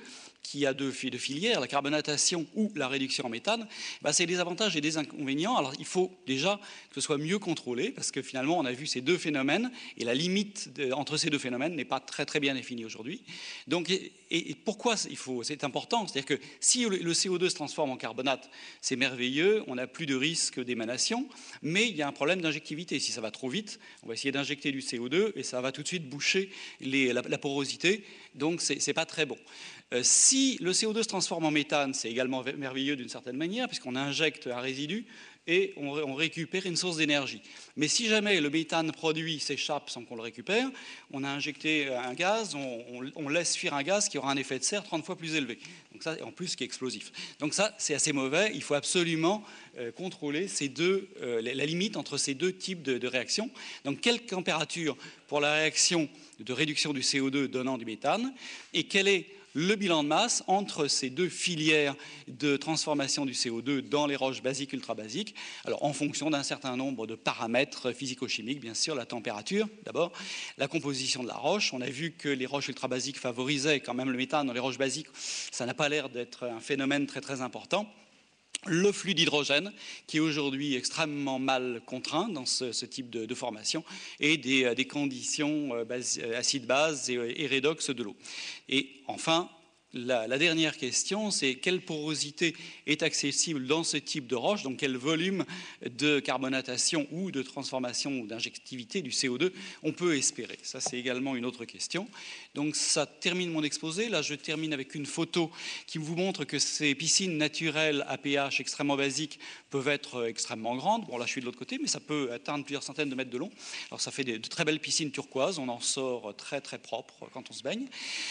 S4: qui a deux filières, la carbonatation ou la réduction en méthane, c'est des avantages et des inconvénients. Alors il faut déjà que ce soit mieux contrôlé, parce que finalement on a vu ces deux phénomènes, et la limite entre ces deux phénomènes n'est pas très très bien définie aujourd'hui. Donc, et pourquoi c'est important? C'est-à-dire que si le CO2 se transforme en carbonate, c'est merveilleux, on n'a plus de risque d'émanation, mais il y a un problème d'injectivité. Si ça va trop vite, on va essayer d'injecter du CO2 et ça va tout de suite boucher la porosité, donc c'est pas très bon. Si le CO2 se transforme en méthane, c'est également merveilleux d'une certaine manière, puisqu'on injecte un résidu et on récupère une source d'énergie. Mais si jamais le méthane produit s'échappe sans qu'on le récupère, on a injecté un gaz, on laisse fuir un gaz qui aura un effet de serre 30 fois plus élevé. Donc ça, en plus, qui est explosif. Donc ça, c'est assez mauvais. Il faut absolument contrôler la limite entre ces deux types de réactions. Donc quelle température pour la réaction de réduction du CO2 donnant du méthane, et quel est le bilan de masse entre ces deux filières de transformation du CO2 dans les roches basiques, ultra-basiques, alors en fonction d'un certain nombre de paramètres physico-chimiques, bien sûr, la température d'abord, la composition de la roche. On a vu que les roches ultra-basiques favorisaient quand même le méthane dans les roches basiques, ça n'a pas l'air d'être un phénomène très très important. Le flux d'hydrogène, qui est aujourd'hui extrêmement mal contraint dans ce type de formation, et des conditions acide-base et redox de l'eau. Et enfin, la dernière question, c'est quelle porosité est accessible dans ce type de roche, donc quel volume de carbonatation ou de transformation ou d'injectivité du CO2 on peut espérer. Ça, c'est également une autre question. Donc ça termine mon exposé. Là, je termine avec une photo qui vous montre que ces piscines naturelles à pH extrêmement basiques peuvent être extrêmement grandes. Bon, là, je suis de l'autre côté, mais ça peut atteindre plusieurs centaines de mètres de long. Alors ça fait de très belles piscines turquoises. On en sort très, très propre quand on se baigne.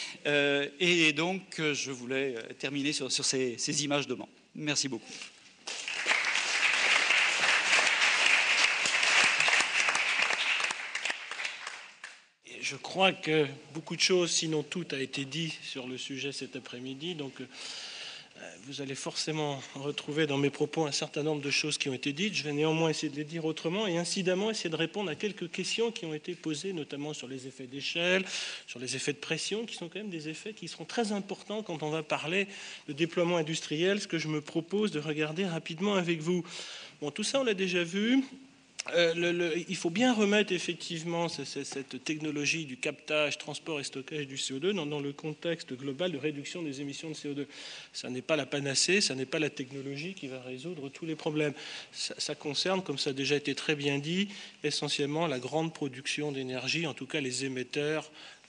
S4: Et donc, je voulais terminer sur ces images de Mans. Merci beaucoup.
S5: Je crois que beaucoup de choses, sinon tout, a été dit sur le sujet cet après-midi. Donc, vous allez forcément retrouver dans mes propos un certain nombre de choses qui ont été dites. Je vais néanmoins essayer de les dire autrement et incidemment essayer de répondre à quelques questions qui ont été posées, notamment sur les effets d'échelle, sur les effets de pression, qui sont quand même des effets qui seront très importants quand on va parler de déploiement industriel, ce que je me propose de regarder rapidement avec vous. Bon, tout ça, on l'a déjà vu. Il faut bien remettre effectivement cette technologie du captage, transport et stockage du CO2 dans le contexte global de réduction des émissions de CO2. Ça n'est pas la panacée, ça n'est pas la technologie qui va résoudre tous les problèmes. Ça concerne, comme ça a déjà été très bien dit, essentiellement la grande production d'énergie, en tout cas les émetteurs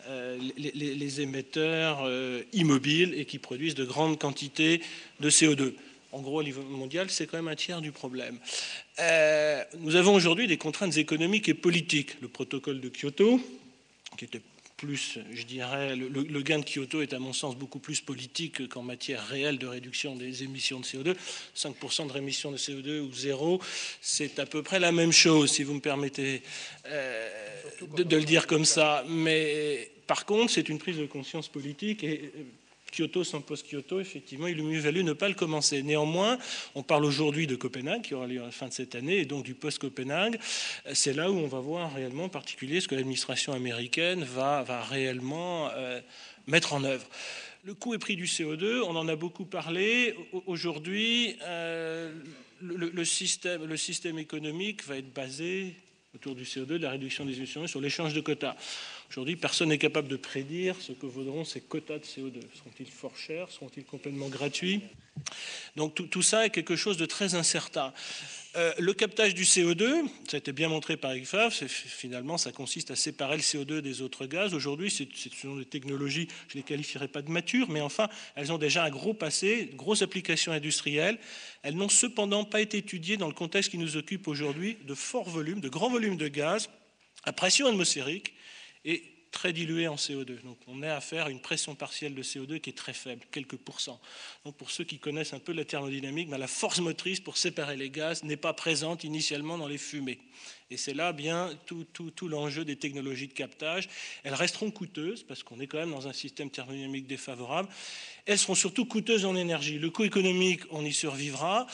S5: immobiles et qui produisent de grandes quantités de CO2. En gros, au niveau mondial, c'est quand même un tiers du problème. Nous avons aujourd'hui des contraintes économiques et politiques. Le protocole de Kyoto, qui était plus, je dirais, le gain de Kyoto est à mon sens beaucoup plus politique qu'en matière réelle de réduction des émissions de CO2. 5% de rémission de CO2 ou zéro, c'est à peu près la même chose, si vous me permettez de le dire comme ça. Mais par contre, c'est une prise de conscience politique et Kyoto sans post-Kyoto, effectivement, il eût mieux valu ne pas le commencer. Néanmoins, on parle aujourd'hui de Copenhague, qui aura lieu à la fin de cette année, et donc du post-Copenhague. C'est là où on va voir réellement, en particulier, ce que l'administration américaine va réellement mettre en œuvre. Le coût et prix du CO2, on en a beaucoup parlé. Aujourd'hui, le système économique va être basé autour du CO2, de la réduction des émissions, sur l'échange de quotas. Aujourd'hui, personne n'est capable de prédire ce que vaudront ces quotas de CO2. Seront-ils fort chers? Seront-ils complètement gratuits? Donc tout ça est quelque chose de très incertain. Le captage du CO2, ça a été bien montré par IGFAF, finalement ça consiste à séparer le CO2 des autres gaz. Aujourd'hui, ce sont des technologies, je ne les qualifierais pas de matures, mais enfin, elles ont déjà un gros passé, de grosses applications industrielles. Elles n'ont cependant pas été étudiées dans le contexte qui nous occupe aujourd'hui de forts volumes, de grands volumes de gaz à pression atmosphérique et très dilué en CO2. Donc on a affaire à une pression partielle de CO2 qui est très faible, quelques pourcents. Donc pour ceux qui connaissent un peu la thermodynamique, la force motrice pour séparer les gaz n'est pas présente initialement dans les fumées. Et c'est là bien tout l'enjeu des technologies de captage. Elles resteront coûteuses parce qu'on est quand même dans un système thermodynamique défavorable. Elles seront surtout coûteuses en énergie. Le coût économique, on y survivra.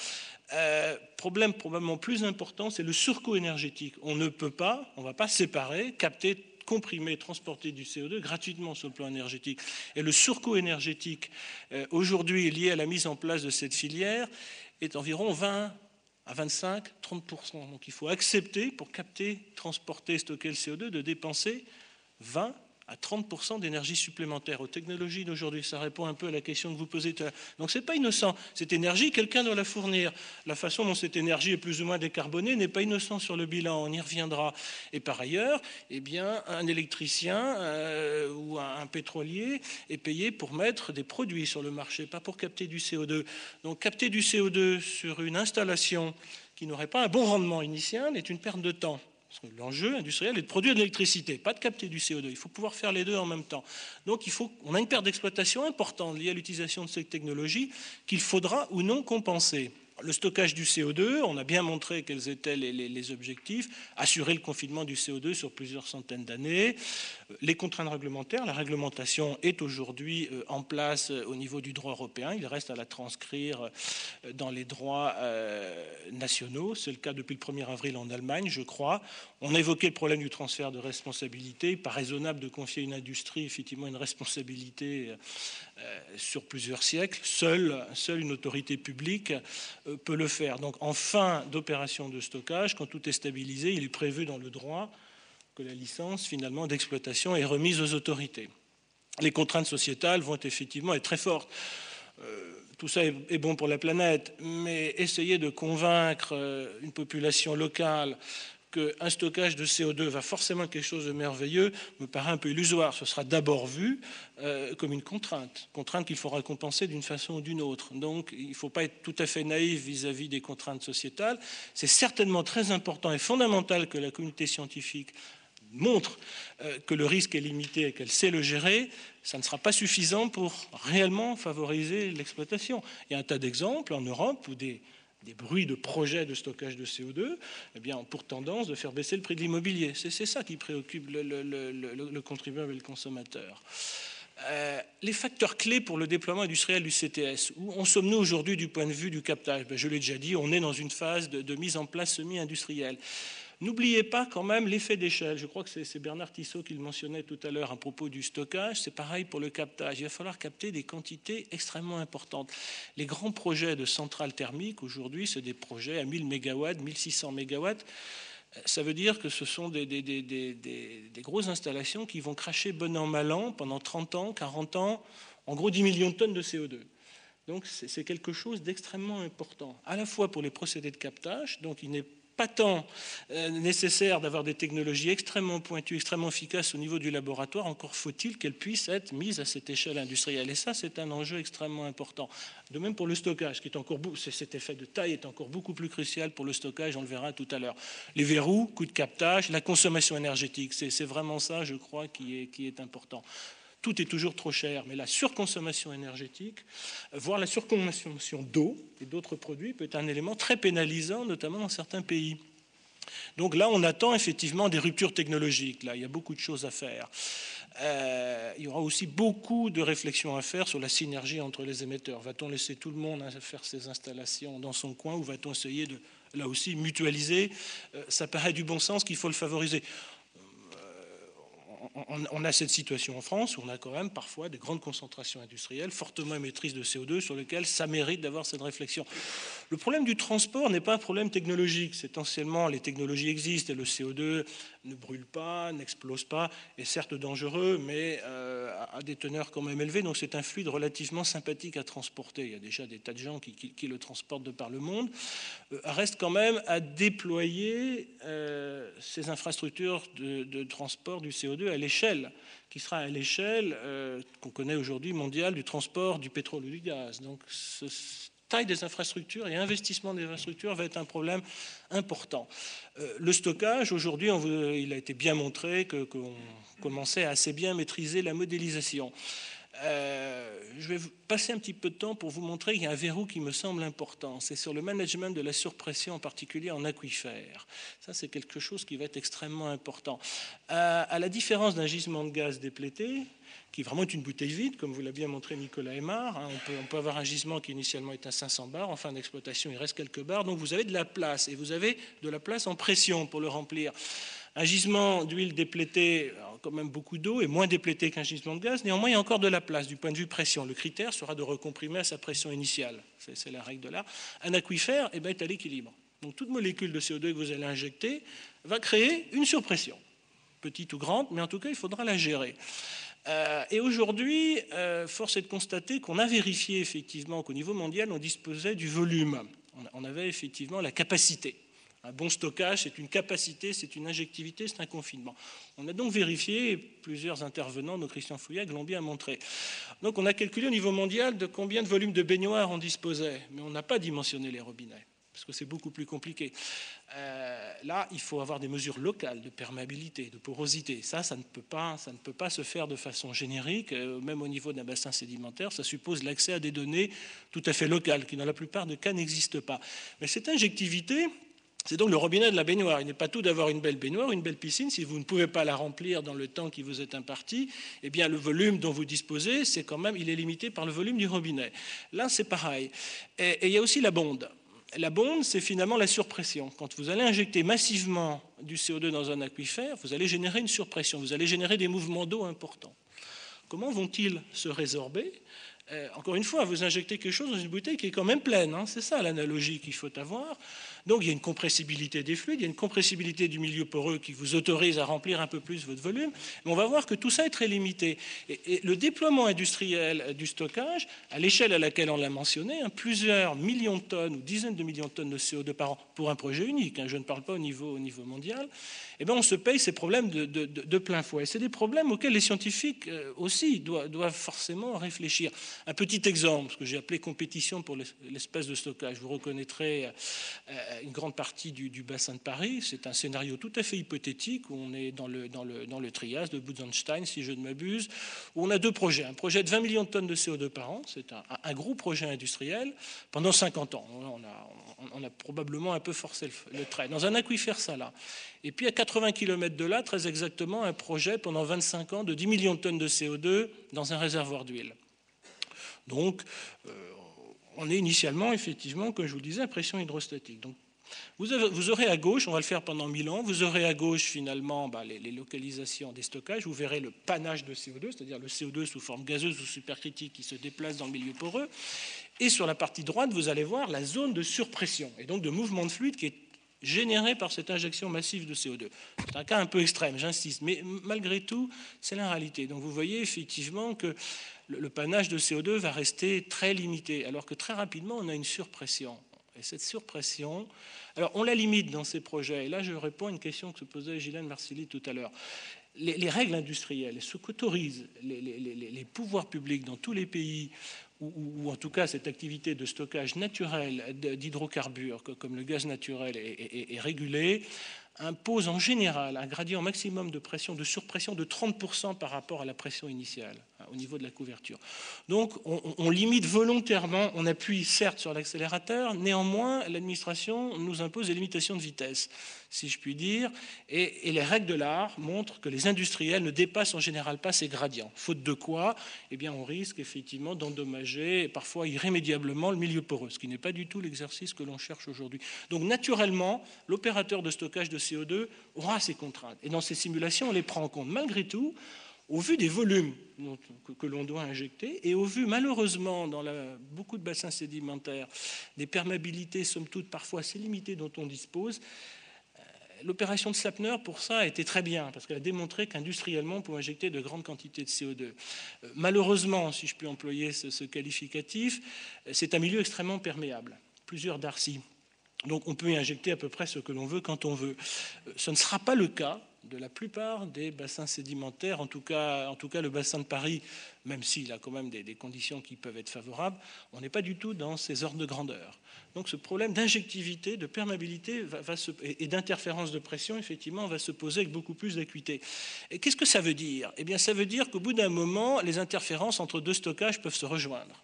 S5: Problème probablement plus important, c'est le surcoût énergétique. On ne va pas séparer, capter comprimer, transporter du CO2 gratuitement sur le plan énergétique. Et le surcoût énergétique aujourd'hui lié à la mise en place de cette filière est environ 20 à 25, 30%. Donc il faut accepter, pour capter, transporter, stocker le CO2, de dépenser 20 à 30% d'énergie supplémentaire aux technologies d'aujourd'hui. Ça répond un peu à la question que vous posez tout à l'heure. Donc c'est pas innocent. Cette énergie, quelqu'un doit la fournir. La façon dont cette énergie est plus ou moins décarbonée n'est pas innocent sur le bilan. On y reviendra. Et par ailleurs, eh bien, un électricien ou un pétrolier est payé pour mettre des produits sur le marché, pas pour capter du CO2. Donc capter du CO2 sur une installation qui n'aurait pas un bon rendement initial est une perte de temps. L'enjeu industriel est de produire de l'électricité, pas de capter du CO2. Il faut pouvoir faire les deux en même temps. Donc on a une perte d'exploitation importante liée à l'utilisation de cette technologie qu'il faudra ou non compenser. Le stockage du CO2, on a bien montré quels étaient les objectifs. Assurer le confinement du CO2 sur plusieurs centaines d'années. Les contraintes réglementaires, la réglementation est aujourd'hui en place au niveau du droit européen. Il reste à la transcrire dans les droits nationaux. C'est le cas depuis le 1er avril en Allemagne, je crois. On a évoqué le problème du transfert de responsabilité. Pas raisonnable de confier à une industrie effectivement une responsabilité sur plusieurs siècles. Seule une autorité publique peut le faire. Donc en fin d'opération de stockage, quand tout est stabilisé, il est prévu dans le droit que la licence finalement d'exploitation est remise aux autorités. Les contraintes sociétales vont effectivement être très fortes. Tout ça est bon pour la planète, mais essayer de convaincre une population locale qu'un stockage de CO2 va forcément être quelque chose de merveilleux me paraît un peu illusoire. Ce sera d'abord vu comme une contrainte qu'il faudra compenser d'une façon ou d'une autre. Donc il ne faut pas être tout à fait naïf vis-à-vis des contraintes sociétales. C'est certainement très important et fondamental que la communauté scientifique montre que le risque est limité et qu'elle sait le gérer. Ça ne sera pas suffisant pour réellement favoriser l'exploitation. Il y a un tas d'exemples en Europe où des bruits de projets de stockage de CO2 eh bien, ont pour tendance de faire baisser le prix de l'immobilier. C'est ça qui préoccupe le contribuable et le consommateur. Les facteurs clés pour le déploiement industriel du CTS, où en sommes-nous aujourd'hui du point de vue du captage? Je l'ai déjà dit, on est dans une phase de mise en place semi-industrielle. N'oubliez pas quand même l'effet d'échelle. Je crois que c'est Bernard Tissot qui le mentionnait tout à l'heure à propos du stockage. C'est pareil pour le captage. Il va falloir capter des quantités extrêmement importantes. Les grands projets de centrales thermiques, aujourd'hui, c'est des projets à 1000 MW, 1600 MW. Ça veut dire que ce sont des grosses installations qui vont cracher bon an, mal an, pendant 30 ans, 40 ans, en gros 10 millions de tonnes de CO2. Donc c'est quelque chose d'extrêmement important, à la fois pour les procédés de captage, donc il n'est pas tant nécessaire d'avoir des technologies extrêmement pointues, extrêmement efficaces au niveau du laboratoire, encore faut-il qu'elles puissent être mises à cette échelle industrielle. Et ça, c'est un enjeu extrêmement important. De même pour le stockage, qui est encore cet effet de taille est encore beaucoup plus crucial pour le stockage, on le verra tout à l'heure. Les verrous, coût de captage, la consommation énergétique, c'est vraiment ça, je crois, qui est important. Tout est toujours trop cher, mais la surconsommation énergétique, voire la surconsommation d'eau et d'autres produits peut être un élément très pénalisant, notamment dans certains pays. Donc là, on attend effectivement des ruptures technologiques. Là, il y a beaucoup de choses à faire. Il y aura aussi beaucoup de réflexions à faire sur la synergie entre les émetteurs. Va-t-on laisser tout le monde faire ses installations dans son coin ou va-t-on essayer de, là aussi, mutualiser? Ça paraît du bon sens qu'il faut le favoriser. On a cette situation en France où on a quand même parfois des grandes concentrations industrielles fortement émettrices de CO2 sur lesquelles ça mérite d'avoir cette réflexion. Le problème du transport n'est pas un problème technologique. C'est essentiellement les technologies existent et le CO2 ne brûle pas, n'explose pas, est certes dangereux, mais à des teneurs quand même élevées. Donc c'est un fluide relativement sympathique à transporter. Il y a déjà des tas de gens qui le transportent de par le monde. Reste quand même à déployer ces infrastructures de transport du CO2 à l'échelle, qui sera à l'échelle qu'on connaît aujourd'hui mondiale du transport du pétrole ou du gaz. Donc taille des infrastructures et investissement des infrastructures va être un problème important. Le stockage, aujourd'hui, il a été bien montré qu'on commençait à assez bien maîtriser la modélisation. Je vais passer un petit peu de temps pour vous montrer qu'il y a un verrou qui me semble important. C'est sur le management de la surpression, en particulier en aquifère. Ça, c'est quelque chose qui va être extrêmement important. À la différence d'un gisement de gaz déplété, qui vraiment est une bouteille vide, comme vous l'a bien montré Nicolas Aymar. On peut avoir un gisement qui initialement est à 500 bars, en fin d'exploitation il reste quelques bars, donc vous avez de la place, et vous avez de la place en pression pour le remplir. Un gisement d'huile déplétée, quand même beaucoup d'eau et moins déplété qu'un gisement de gaz. Néanmoins, il y a encore de la place du point de vue pression. Le critère sera de recomprimer à sa pression initiale. C'est la règle de l'art. Un aquifère est à l'équilibre. Donc toute molécule de CO2 que vous allez injecter va créer une surpression, petite ou grande, mais en tout cas, il faudra la gérer. Et aujourd'hui, force est de constater qu'on a vérifié effectivement qu'au niveau mondial, on disposait du volume. On avait effectivement la capacité. Un bon stockage, c'est une capacité, c'est une injectivité, c'est un confinement. On a donc vérifié, et plusieurs intervenants, nos Christian Fouillac, l'ont bien montré. Donc on a calculé au niveau mondial de combien de volume de baignoires on disposait, mais on n'a pas dimensionné les robinets, parce que c'est beaucoup plus compliqué. Là, il faut avoir des mesures locales de perméabilité, de porosité. Ça ne peut pas se faire de façon générique, même au niveau d'un bassin sédimentaire. Ça suppose l'accès à des données tout à fait locales, qui dans la plupart des cas n'existent pas. Mais cette injectivité, c'est donc le robinet de la baignoire. Il n'est pas tout d'avoir une belle baignoire, une belle piscine. Si vous ne pouvez pas la remplir dans le temps qui vous est imparti, eh bien le volume dont vous disposez, c'est quand même, il est limité par le volume du robinet. Là, c'est pareil. Et il y a aussi la bonde. La bonde, c'est finalement la surpression. Quand vous allez injecter massivement du CO2 dans un aquifère, vous allez générer une surpression, vous allez générer des mouvements d'eau importants. Comment vont-ils se résorber ? Encore une fois, vous injectez quelque chose dans une bouteille qui est quand même pleine. C'est ça l'analogie qu'il faut avoir. Donc il y a une compressibilité des fluides, il y a une compressibilité du milieu poreux qui vous autorise à remplir un peu plus votre volume. Mais on va voir que tout ça est très limité. Et le déploiement industriel du stockage, à l'échelle à laquelle on l'a mentionné, plusieurs millions de tonnes ou dizaines de millions de tonnes de CO2 par an pour un projet unique, je ne parle pas au niveau mondial, eh bien on se paye ces problèmes de plein fouet. C'est des problèmes auxquels les scientifiques aussi doivent forcément réfléchir. Un petit exemple, ce que j'ai appelé compétition pour l'espace de stockage. Vous reconnaîtrez une grande partie du bassin de Paris. C'est un scénario tout à fait hypothétique où on est dans le Trias de Buzenstein, si je ne m'abuse, où on a deux projets. Un projet de 20 millions de tonnes de CO2 par an, c'est un gros projet industriel, pendant 50 ans. On a probablement un peu forcé le trait. Dans un aquifère salin. Et puis à 80 km de là, très exactement, un projet pendant 25 ans de 10 millions de tonnes de CO2 dans un réservoir d'huile. Donc, on est initialement, effectivement, comme je vous le disais, à pression hydrostatique. Donc, vous aurez à gauche, on va le faire pendant 1000 ans, vous aurez à gauche, finalement, les localisations des stockages, vous verrez le panache de CO2, c'est-à-dire le CO2 sous forme gazeuse ou supercritique qui se déplace dans le milieu poreux. Et sur la partie droite, vous allez voir la zone de surpression, et donc de mouvement de fluide qui est généré par cette injection massive de CO2. C'est un cas un peu extrême, j'insiste, mais malgré tout, c'est la réalité. Donc vous voyez effectivement que le panache de CO2 va rester très limité, alors que très rapidement, on a une surpression. Et cette surpression, alors on la limite dans ces projets. Et là, je réponds à une question que se posait Ghislaine Marsili tout à l'heure. Les règles industrielles, ce qu'autorisent les pouvoirs publics dans tous les pays, ou en tout cas cette activité de stockage naturel d'hydrocarbures, comme le gaz naturel est régulée, impose en général un gradient maximum de pression, de surpression de 30% par rapport à la pression initiale, au niveau de la couverture. Donc on limite volontairement, on appuie certes sur l'accélérateur, néanmoins l'administration nous impose des limitations de vitesse, si je puis dire, et les règles de l'art montrent que les industriels ne dépassent en général pas ces gradients. Faute de quoi, eh bien, on risque effectivement d'endommager, parfois irrémédiablement, le milieu poreux, ce qui n'est pas du tout l'exercice que l'on cherche aujourd'hui. Donc naturellement, l'opérateur de stockage de CO2 aura ces contraintes. Et dans ces simulations, on les prend en compte. Malgré tout, au vu des volumes que l'on doit injecter et au vu, malheureusement, dans beaucoup de bassins sédimentaires, des perméabilités, somme toute, parfois assez limitées dont on dispose, l'opération de Sapner, pour ça, a été très bien, parce qu'elle a démontré qu'industriellement, on peut injecter de grandes quantités de CO2. Malheureusement, si je puis employer ce qualificatif, c'est un milieu extrêmement perméable. Plusieurs darcy. Donc on peut y injecter à peu près ce que l'on veut quand on veut. Ce ne sera pas le cas de la plupart des bassins sédimentaires, en tout cas le bassin de Paris, même s'il a quand même des conditions qui peuvent être favorables, on n'est pas du tout dans ces ordres de grandeur. Donc ce problème d'injectivité, de perméabilité et d'interférence de pression, effectivement, va se poser avec beaucoup plus d'acuité. Et qu'est-ce que ça veut dire ? Eh bien, ça veut dire qu'au bout d'un moment, les interférences entre deux stockages peuvent se rejoindre.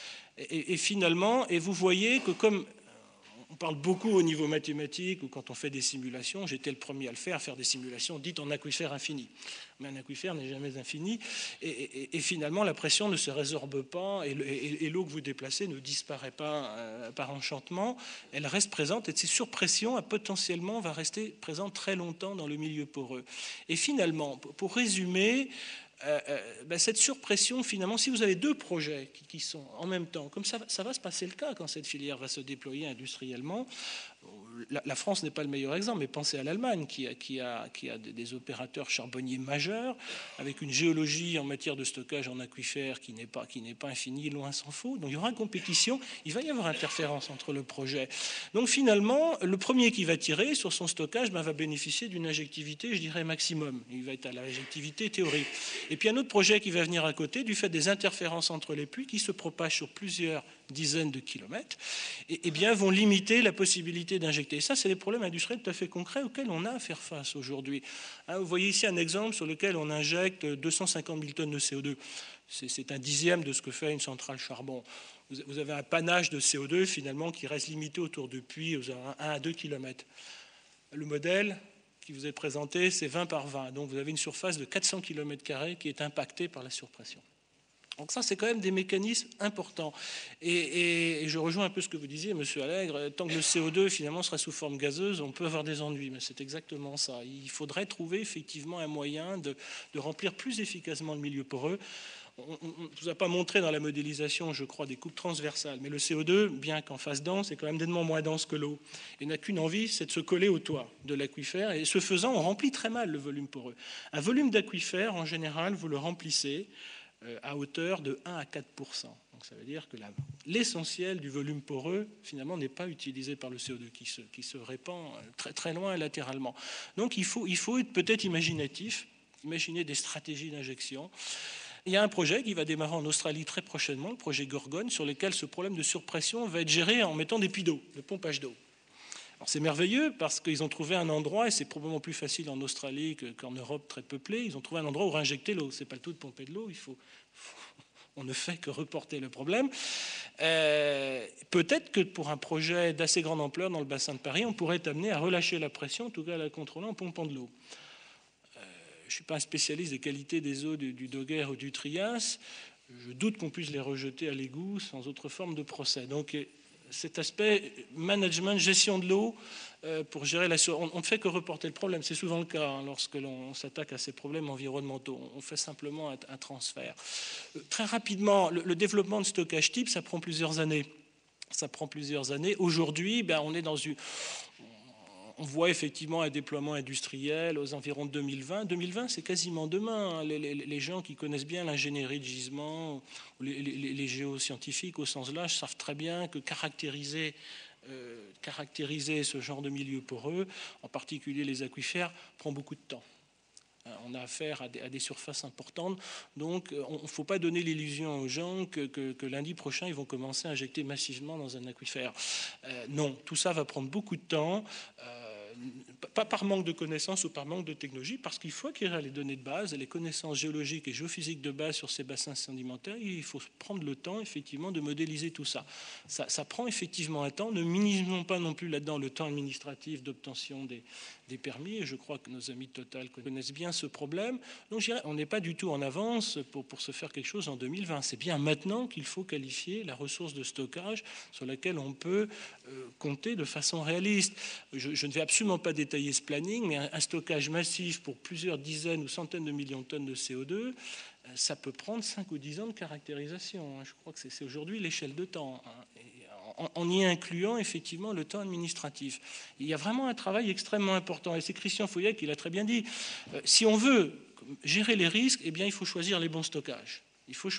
S5: Et finalement, et vous voyez que comme on parle beaucoup au niveau mathématique ou quand on fait des simulations, j'étais le premier à le faire, à faire des simulations dites en aquifère infini. Mais un aquifère n'est jamais infini. Et finalement, la pression ne se résorbe pas et l'eau que vous déplacez ne disparaît pas par enchantement. Elle reste présente et cette surpression potentiellement va rester présente très longtemps dans le milieu poreux. Et finalement, pour résumer, cette surpression, finalement, si vous avez deux projets qui sont en même temps, comme ça va se passer le cas quand cette filière va se déployer industriellement. La France n'est pas le meilleur exemple, mais pensez à l'Allemagne qui a des opérateurs charbonniers majeurs avec une géologie en matière de stockage en aquifère qui n'est pas infinie, loin s'en faut. Donc il y aura une compétition, il va y avoir interférence entre le projet. Donc finalement, le premier qui va tirer sur son stockage va bénéficier d'une injectivité, je dirais, maximum. Il va être à l'injectivité théorique. Et puis un autre projet qui va venir à côté du fait des interférences entre les puits qui se propagent sur plusieurs dizaines de kilomètres, et bien vont limiter la possibilité d'injecter. Et ça, c'est des problèmes industriels tout à fait concrets auxquels on a à faire face aujourd'hui. Vous voyez ici un exemple sur lequel on injecte 250 000 tonnes de CO2. C'est un dixième de ce que fait une centrale charbon. Vous avez un panache de CO2 finalement qui reste limité autour de puits aux 1 à 2 km. Le modèle qui vous est présenté, c'est 20 par 20. Donc vous avez une surface de 400 km² qui est impactée par la surpression. Donc ça, c'est quand même des mécanismes importants. Et je rejoins un peu ce que vous disiez, Monsieur Allègre, tant que le CO2 finalement sera sous forme gazeuse, on peut avoir des ennuis, mais c'est exactement ça. Il faudrait trouver effectivement un moyen de remplir plus efficacement le milieu poreux. On ne vous a pas montré dans la modélisation, je crois, des coupes transversales, mais le CO2, bien qu'en phase dense, est quand même nettement moins dense que l'eau. Il n'a qu'une envie, c'est de se coller au toit de l'aquifère, et ce faisant, on remplit très mal le volume poreux. Un volume d'aquifère, en général, vous le remplissez à hauteur de 1 à 4%. Donc ça veut dire que l'essentiel du volume poreux, finalement, n'est pas utilisé par le CO2 qui se répand très, très loin latéralement. Donc il faut être peut-être imaginatif, imaginer des stratégies d'injection. Il y a un projet qui va démarrer en Australie très prochainement, le projet Gorgone, sur lequel ce problème de surpression va être géré en mettant des puits d'eau, de pompage d'eau. C'est merveilleux parce qu'ils ont trouvé un endroit, et c'est probablement plus facile en Australie qu'en Europe très peuplée, ils ont trouvé un endroit où injecter l'eau. Ce n'est pas le tout de pomper de l'eau, on ne fait que reporter le problème. Peut-être que pour un projet d'assez grande ampleur dans le bassin de Paris, on pourrait être amené à relâcher la pression, en tout cas à la contrôler en pompant de l'eau. Je ne suis pas un spécialiste des qualités des eaux du Doguer ou du Trias. Je doute qu'on puisse les rejeter à l'égout sans autre forme de procès. Donc cet aspect management, gestion de l'eau, pour gérer la on ne fait que reporter le problème. C'est souvent le cas lorsque l'on s'attaque à ces problèmes environnementaux. On fait simplement un transfert. Très rapidement, le développement de stockage type, ça prend plusieurs années. Aujourd'hui, on est dans une... On voit effectivement un déploiement industriel aux environs de 2020. 2020, c'est quasiment demain. Les gens qui connaissent bien l'ingénierie de gisement, les géoscientifiques au sens large, savent très bien que caractériser ce genre de milieu poreux, en particulier les aquifères, prend beaucoup de temps. On a affaire à des surfaces importantes, donc il ne faut pas donner l'illusion aux gens que lundi prochain, ils vont commencer à injecter massivement dans un aquifère. Non, tout ça va prendre beaucoup de temps, pas par manque de connaissances ou par manque de technologie, parce qu'il faut acquérir les données de base, les connaissances géologiques et géophysiques de base sur ces bassins sédimentaires. Il faut prendre le temps, effectivement, de modéliser tout ça. Ça prend effectivement un temps. Ne minimisons pas non plus là-dedans le temps administratif d'obtention des permis, et je crois que nos amis de Total connaissent bien ce problème. Donc je dirais, on n'est pas du tout en avance pour se faire quelque chose en 2020. C'est bien maintenant qu'il faut qualifier la ressource de stockage sur laquelle on peut compter de façon réaliste. Je ne vais absolument pas détailler ce planning, mais un stockage massif pour plusieurs dizaines ou centaines de millions de tonnes de CO2, ça peut prendre 5 ou 10 ans de caractérisation. Je crois que c'est aujourd'hui l'échelle de temps, en y incluant effectivement le temps administratif. Il y a vraiment un travail extrêmement important, et c'est Christian Fouillet qui l'a très bien dit. Si on veut gérer les risques, eh bien, il faut choisir les bons stockages. Il faut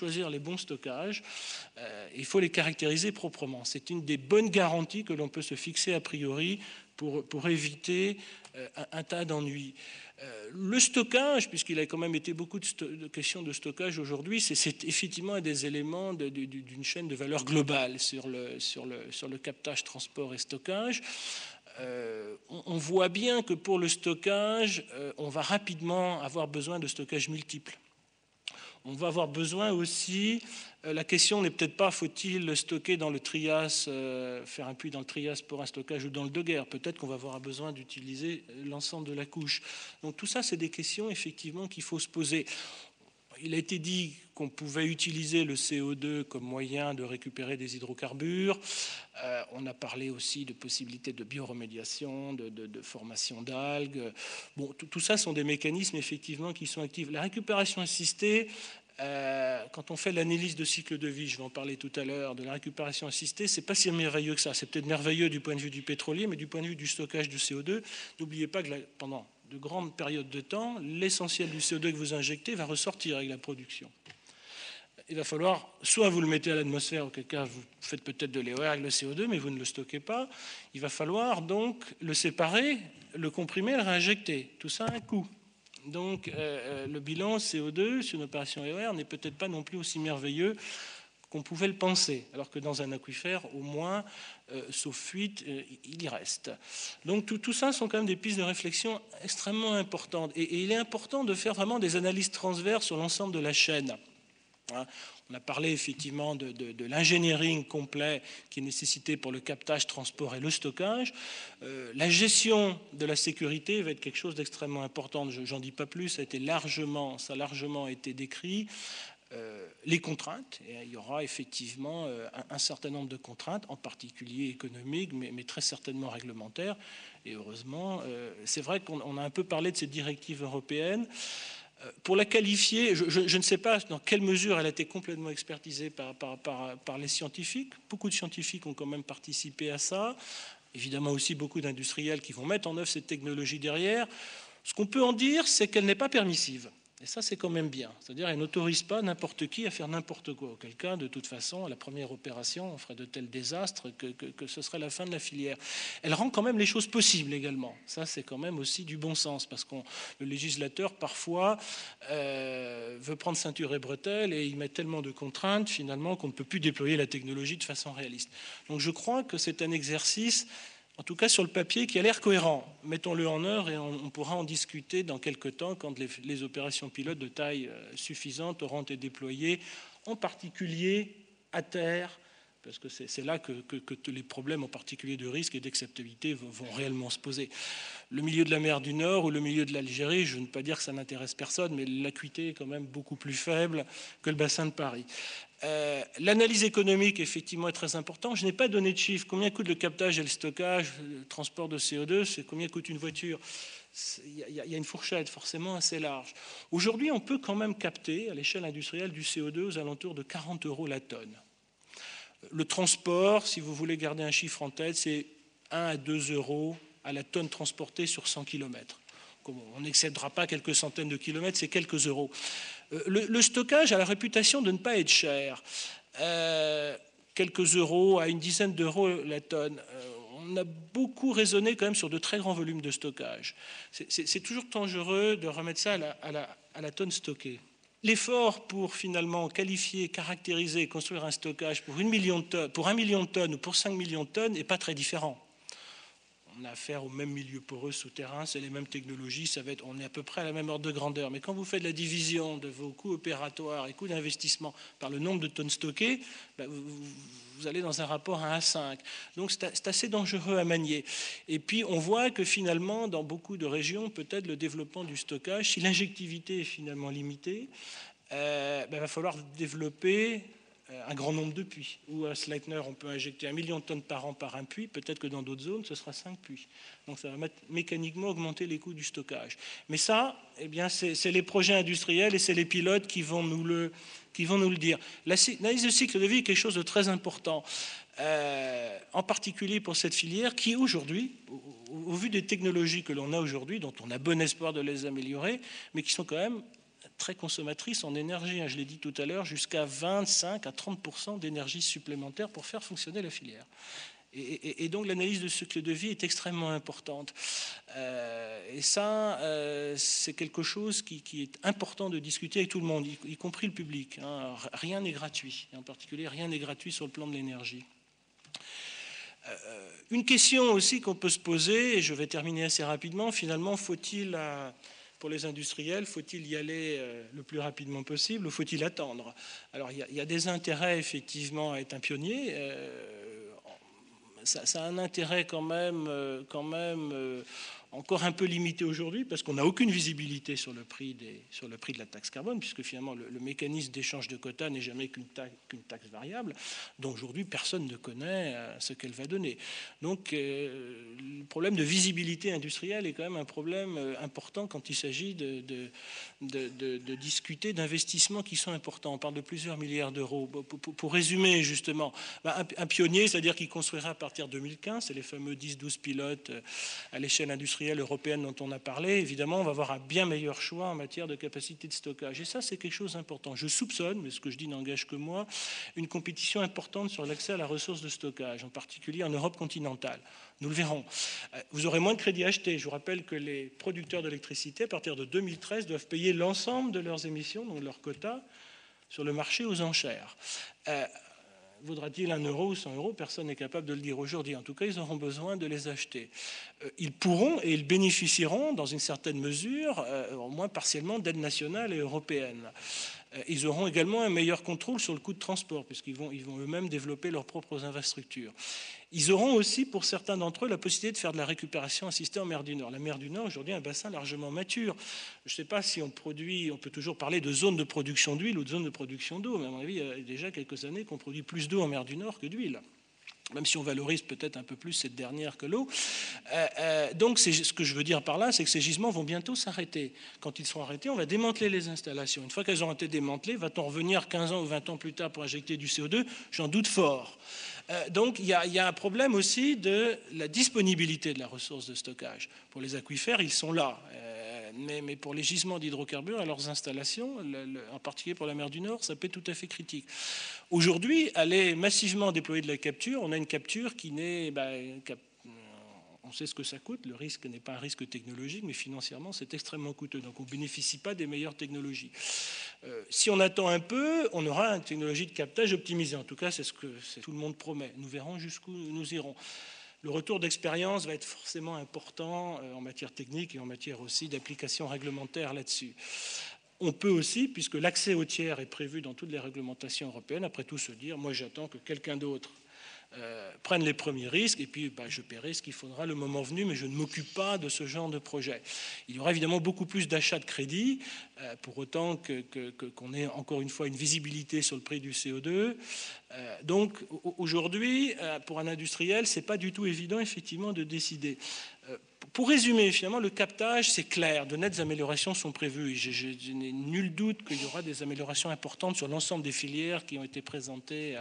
S5: les caractériser proprement. C'est une des bonnes garanties que l'on peut se fixer a priori pour éviter un tas d'ennuis. Le stockage, puisqu'il a quand même été beaucoup de questions de stockage aujourd'hui, c'est effectivement un des éléments d'une chaîne de valeur globale sur le captage, transport et stockage. On voit bien que pour le stockage, on va rapidement avoir besoin de stockage multiples. On va avoir besoin aussi, la question n'est peut-être pas faut-il le stocker dans le Trias, faire un puits dans le Trias pour un stockage ou dans le Dogger. Peut-être qu'on va avoir besoin d'utiliser l'ensemble de la couche. Donc tout ça, c'est des questions effectivement qu'il faut se poser. Il a été dit qu'on pouvait utiliser le CO2 comme moyen de récupérer des hydrocarbures. On a parlé aussi de possibilités de bioremédiation, de formation d'algues. Bon, tout ça sont des mécanismes effectivement qui sont actifs. La récupération assistée, quand on fait l'analyse de cycle de vie, je vais en parler tout à l'heure, de la récupération assistée, c'est pas si merveilleux que ça. C'est peut-être merveilleux du point de vue du pétrolier, mais du point de vue du stockage du CO2, n'oubliez pas que pendant de grandes périodes de temps, l'essentiel du CO2 que vous injectez va ressortir avec la production. Il va falloir, soit vous le mettez à l'atmosphère, auquel cas vous faites peut-être de l'EOR avec le CO2, mais vous ne le stockez pas. Il va falloir donc le séparer, le comprimer, le réinjecter. Tout ça a un coût. Donc le bilan CO2 sur une opération EOR n'est peut-être pas non plus aussi merveilleux qu'on pouvait le penser, alors que dans un aquifère, au moins, sauf fuite, il y reste. Donc tout ça sont quand même des pistes de réflexion extrêmement importantes. Et il est important de faire vraiment des analyses transverses sur l'ensemble de la chaîne. On a parlé effectivement de l'engineering complet qui est nécessité pour le captage, transport et le stockage. La gestion de la sécurité va être quelque chose d'extrêmement important. J'en dis pas plus, ça a largement été décrit. Les contraintes, et il y aura effectivement un certain nombre de contraintes, en particulier économiques, mais très certainement réglementaires. Et heureusement, c'est vrai qu'on a un peu parlé de cette directive européenne. Pour la qualifier, je ne sais pas dans quelle mesure elle a été complètement expertisée par les scientifiques. Beaucoup de scientifiques ont quand même participé à ça. Évidemment aussi beaucoup d'industriels qui vont mettre en œuvre cette technologie derrière. Ce qu'on peut en dire, c'est qu'elle n'est pas permissive. Et ça, c'est quand même bien. C'est-à-dire qu'elle n'autorise pas n'importe qui à faire n'importe quoi. Auquel cas, de toute façon, à la première opération, on ferait de tels désastres que ce serait la fin de la filière. Elle rend quand même les choses possibles également. Ça, c'est quand même aussi du bon sens, parce que le législateur, parfois, veut prendre ceinture et bretelles et il met tellement de contraintes, finalement, qu'on ne peut plus déployer la technologie de façon réaliste. Donc je crois que c'est un exercice, en tout cas sur le papier, qui a l'air cohérent. Mettons-le en œuvre et on pourra en discuter dans quelques temps quand les opérations pilotes de taille suffisante auront été déployées, en particulier à terre, parce que c'est là que les problèmes, en particulier de risque et d'acceptabilité, vont réellement se poser. Le milieu de la mer du Nord ou le milieu de l'Algérie, je ne veux pas dire que ça n'intéresse personne, mais l'acuité est quand même beaucoup plus faible que le bassin de Paris. L'analyse économique, effectivement, est très importante. Je n'ai pas donné de chiffres. Combien coûte le captage et le stockage, le transport de CO2, c'est combien coûte une voiture. Il y a une fourchette forcément assez large. Aujourd'hui, on peut quand même capter, à l'échelle industrielle, du CO2 aux alentours de 40 € la tonne. Le transport, si vous voulez garder un chiffre en tête, c'est 1 à 2 € à la tonne transportée sur 100 km. On n'excédera pas quelques centaines de kilomètres, c'est quelques euros. Le stockage a la réputation de ne pas être cher. Quelques euros à une dizaine d'euros la tonne. On a beaucoup raisonné quand même sur de très grands volumes de stockage. C'est toujours dangereux de remettre ça à la tonne stockée. L'effort pour finalement qualifier, caractériser, construire un stockage pour 1 million de tonnes ou pour 5 millions de tonnes n'est pas très différent. On a affaire au même milieu poreux souterrain, c'est les mêmes technologies, on est à peu près à la même ordre de grandeur. Mais quand vous faites la division de vos coûts opératoires et coûts d'investissement par le nombre de tonnes stockées, vous allez dans un rapport 1 à 5. Donc c'est assez dangereux à manier. Et puis on voit que finalement, dans beaucoup de régions, peut-être le développement du stockage, si l'injectivité est finalement limitée, il va falloir développer un grand nombre de puits. Ou à Sleipner, on peut injecter 1 million de tonnes par an par un puits. Peut-être que dans d'autres zones, ce sera 5 puits. Donc ça va mécaniquement augmenter les coûts du stockage. Mais ça, eh bien, c'est les projets industriels et c'est les pilotes qui vont nous le dire. L'analyse de cycle de vie est quelque chose de très important, en particulier pour cette filière qui aujourd'hui, au vu des technologies que l'on a aujourd'hui, dont on a bon espoir de les améliorer, mais qui sont quand même très consommatrices en énergie, je l'ai dit tout à l'heure, jusqu'à 25 à 30% d'énergie supplémentaire pour faire fonctionner la filière. Et donc l'analyse de cycle de vie est extrêmement importante. Et ça, c'est quelque chose qui est important de discuter avec tout le monde, y compris le public. Rien n'est gratuit, et en particulier rien n'est gratuit sur le plan de l'énergie. Une question aussi qu'on peut se poser, et je vais terminer assez rapidement, finalement, faut-il pour les industriels, faut-il y aller le plus rapidement possible ou faut-il attendre? Alors il y a des intérêts effectivement à être un pionnier. Ça a un intérêt quand même encore un peu limité aujourd'hui parce qu'on n'a aucune visibilité sur le prix de la taxe carbone, puisque finalement le mécanisme d'échange de quotas n'est jamais qu'une taxe variable, dont aujourd'hui personne ne connaît ce qu'elle va donner. Donc le problème de visibilité industrielle est quand même un problème important quand il s'agit de discuter d'investissements qui sont importants. On parle de plusieurs milliards d'euros. Pour résumer justement, un pionnier, c'est-à-dire qu'il construira à partir de 2015, c'est les fameux 10-12 pilotes à l'échelle industrielle européenne dont on a parlé, évidemment, on va avoir un bien meilleur choix en matière de capacité de stockage. Et ça, c'est quelque chose d'important. Je soupçonne, mais ce que je dis n'engage que moi, une compétition importante sur l'accès à la ressource de stockage, en particulier en Europe continentale. Nous le verrons. Vous aurez moins de crédits achetés. Je vous rappelle que les producteurs d'électricité, à partir de 2013, doivent payer l'ensemble de leurs émissions, donc leurs quotas, sur le marché aux enchères. Vaudra-t-il 1 euro ou 100 euros? Personne n'est capable de le dire aujourd'hui. En tout cas, ils auront besoin de les acheter. Ils pourront et ils bénéficieront, dans une certaine mesure, au moins partiellement, d'aides nationales et européennes. Ils auront également un meilleur contrôle sur le coût de transport, puisqu'ils vont eux-mêmes développer leurs propres infrastructures. Ils auront aussi, pour certains d'entre eux, la possibilité de faire de la récupération assistée en mer du Nord. La mer du Nord, aujourd'hui, est un bassin largement mature. Je ne sais pas si on peut toujours parler de zones de production d'huile ou de zones de production d'eau, mais à mon avis, il y a déjà quelques années qu'on produit plus d'eau en mer du Nord que d'huile, même si on valorise peut-être un peu plus cette dernière que l'eau. Donc ce que je veux dire par là, c'est que ces gisements vont bientôt s'arrêter. Quand ils seront arrêtés, on va démanteler les installations. Une fois qu'elles auront été démantelées, va-t-on revenir 15 ans ou 20 ans plus tard pour injecter du CO2? J'en doute fort. Donc il y a un problème aussi de la disponibilité de la ressource de stockage. Pour les aquifères, ils sont là. Mais pour les gisements d'hydrocarbures et leurs installations, en particulier pour la mer du Nord, ça peut être tout à fait critique. Aujourd'hui, aller massivement déployer de la capture, on a une capture qui n'est... on sait ce que ça coûte, le risque n'est pas un risque technologique, mais financièrement, c'est extrêmement coûteux. Donc on ne bénéficie pas des meilleures technologies. Si on attend un peu, on aura une technologie de captage optimisée. En tout cas, c'est ce que tout le monde promet. Nous verrons jusqu'où nous irons. Le retour d'expérience va être forcément important en matière technique et en matière aussi d'application réglementaire là-dessus. On peut aussi, puisque l'accès aux tiers est prévu dans toutes les réglementations européennes, après tout se dire, moi j'attends que quelqu'un d'autre prenne les premiers risques et puis je paierai ce qu'il faudra le moment venu, mais je ne m'occupe pas de ce genre de projet. Il y aura évidemment beaucoup plus d'achats de crédit, pour autant qu'on ait encore une fois une visibilité sur le prix du CO2. Donc aujourd'hui, pour un industriel, c'est pas du tout évident effectivement de décider. Pour résumer, finalement, le captage, c'est clair, de nettes améliorations sont prévues. Je n'ai nul doute qu'il y aura des améliorations importantes sur l'ensemble des filières qui ont été présentées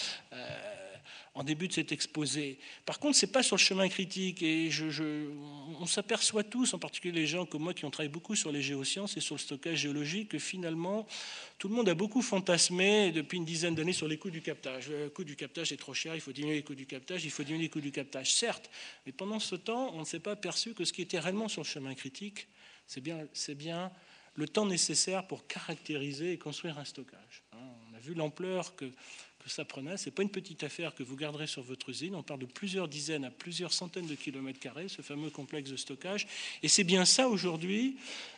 S5: en début de cet exposé. Par contre, ce n'est pas sur le chemin critique. Et on s'aperçoit tous, en particulier les gens comme moi qui ont travaillé beaucoup sur les géosciences et sur le stockage géologique, que finalement, tout le monde a beaucoup fantasmé depuis une dizaine d'années sur les coûts du captage. Le coût du captage est trop cher, il faut diminuer les coûts du captage, il faut diminuer les coûts du captage. Certes, mais pendant ce temps, on ne s'est pas aperçu que ce qui était réellement sur le chemin critique, c'est bien le temps nécessaire pour caractériser et construire un stockage. On a vu l'ampleur que ça prenait. Ce n'est pas une petite affaire que vous garderez sur votre usine. On parle de plusieurs dizaines à plusieurs centaines de kilomètres carrés, ce fameux complexe de stockage. Et c'est bien ça aujourd'hui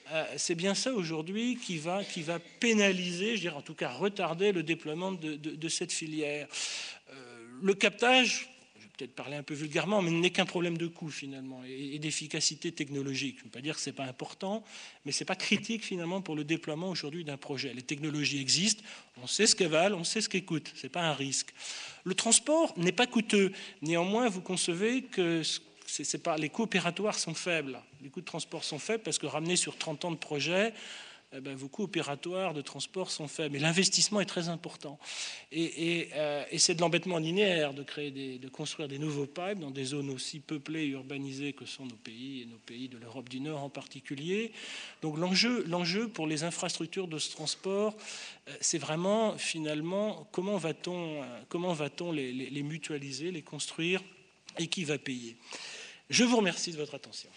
S5: qui va pénaliser, je dirais en tout cas retarder le déploiement de cette filière. Le captage, je vais peut-être parler un peu vulgairement, mais n'est qu'un problème de coût finalement et d'efficacité technologique. Je ne veux pas dire que ce n'est pas important, mais ce n'est pas critique finalement pour le déploiement aujourd'hui d'un projet. Les technologies existent, on sait ce qu'elles valent, on sait ce qu'elles coûtent, ce n'est pas un risque. Le transport n'est pas coûteux. Néanmoins, vous concevez que les coûts opératoires sont faibles. Les coûts de transport sont faibles parce que ramenés sur 30 ans de projet, vos coûts opératoires de transport sont faibles. Mais l'investissement est très important. Et c'est de l'embêtement linéaire de construire des nouveaux pipes dans des zones aussi peuplées et urbanisées que sont nos pays, et nos pays de l'Europe du Nord en particulier. Donc l'enjeu pour les infrastructures de ce transport, c'est vraiment finalement comment va-t-on les mutualiser, les construire et qui va payer. Je vous remercie de votre attention.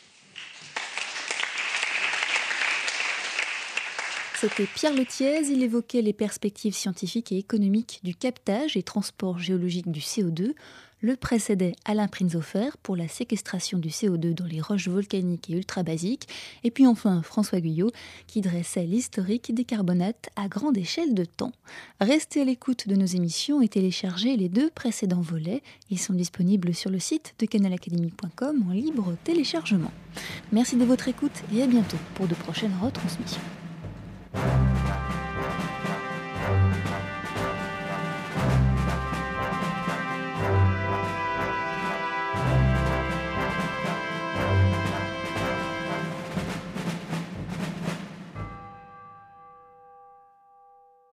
S2: C'était Pierre Lethiez, il évoquait les perspectives scientifiques et économiques du captage et transport géologique du CO2. Le précédait Alain Prinzhofer pour la séquestration du CO2 dans les roches volcaniques et ultrabasiques. Et puis enfin François Guyot qui dressait l'historique des carbonates à grande échelle de temps. Restez à l'écoute de nos émissions et téléchargez les 2 précédents volets. Ils sont disponibles sur le site de canalacademy.com en libre téléchargement. Merci de votre écoute et à bientôt pour de prochaines retransmissions.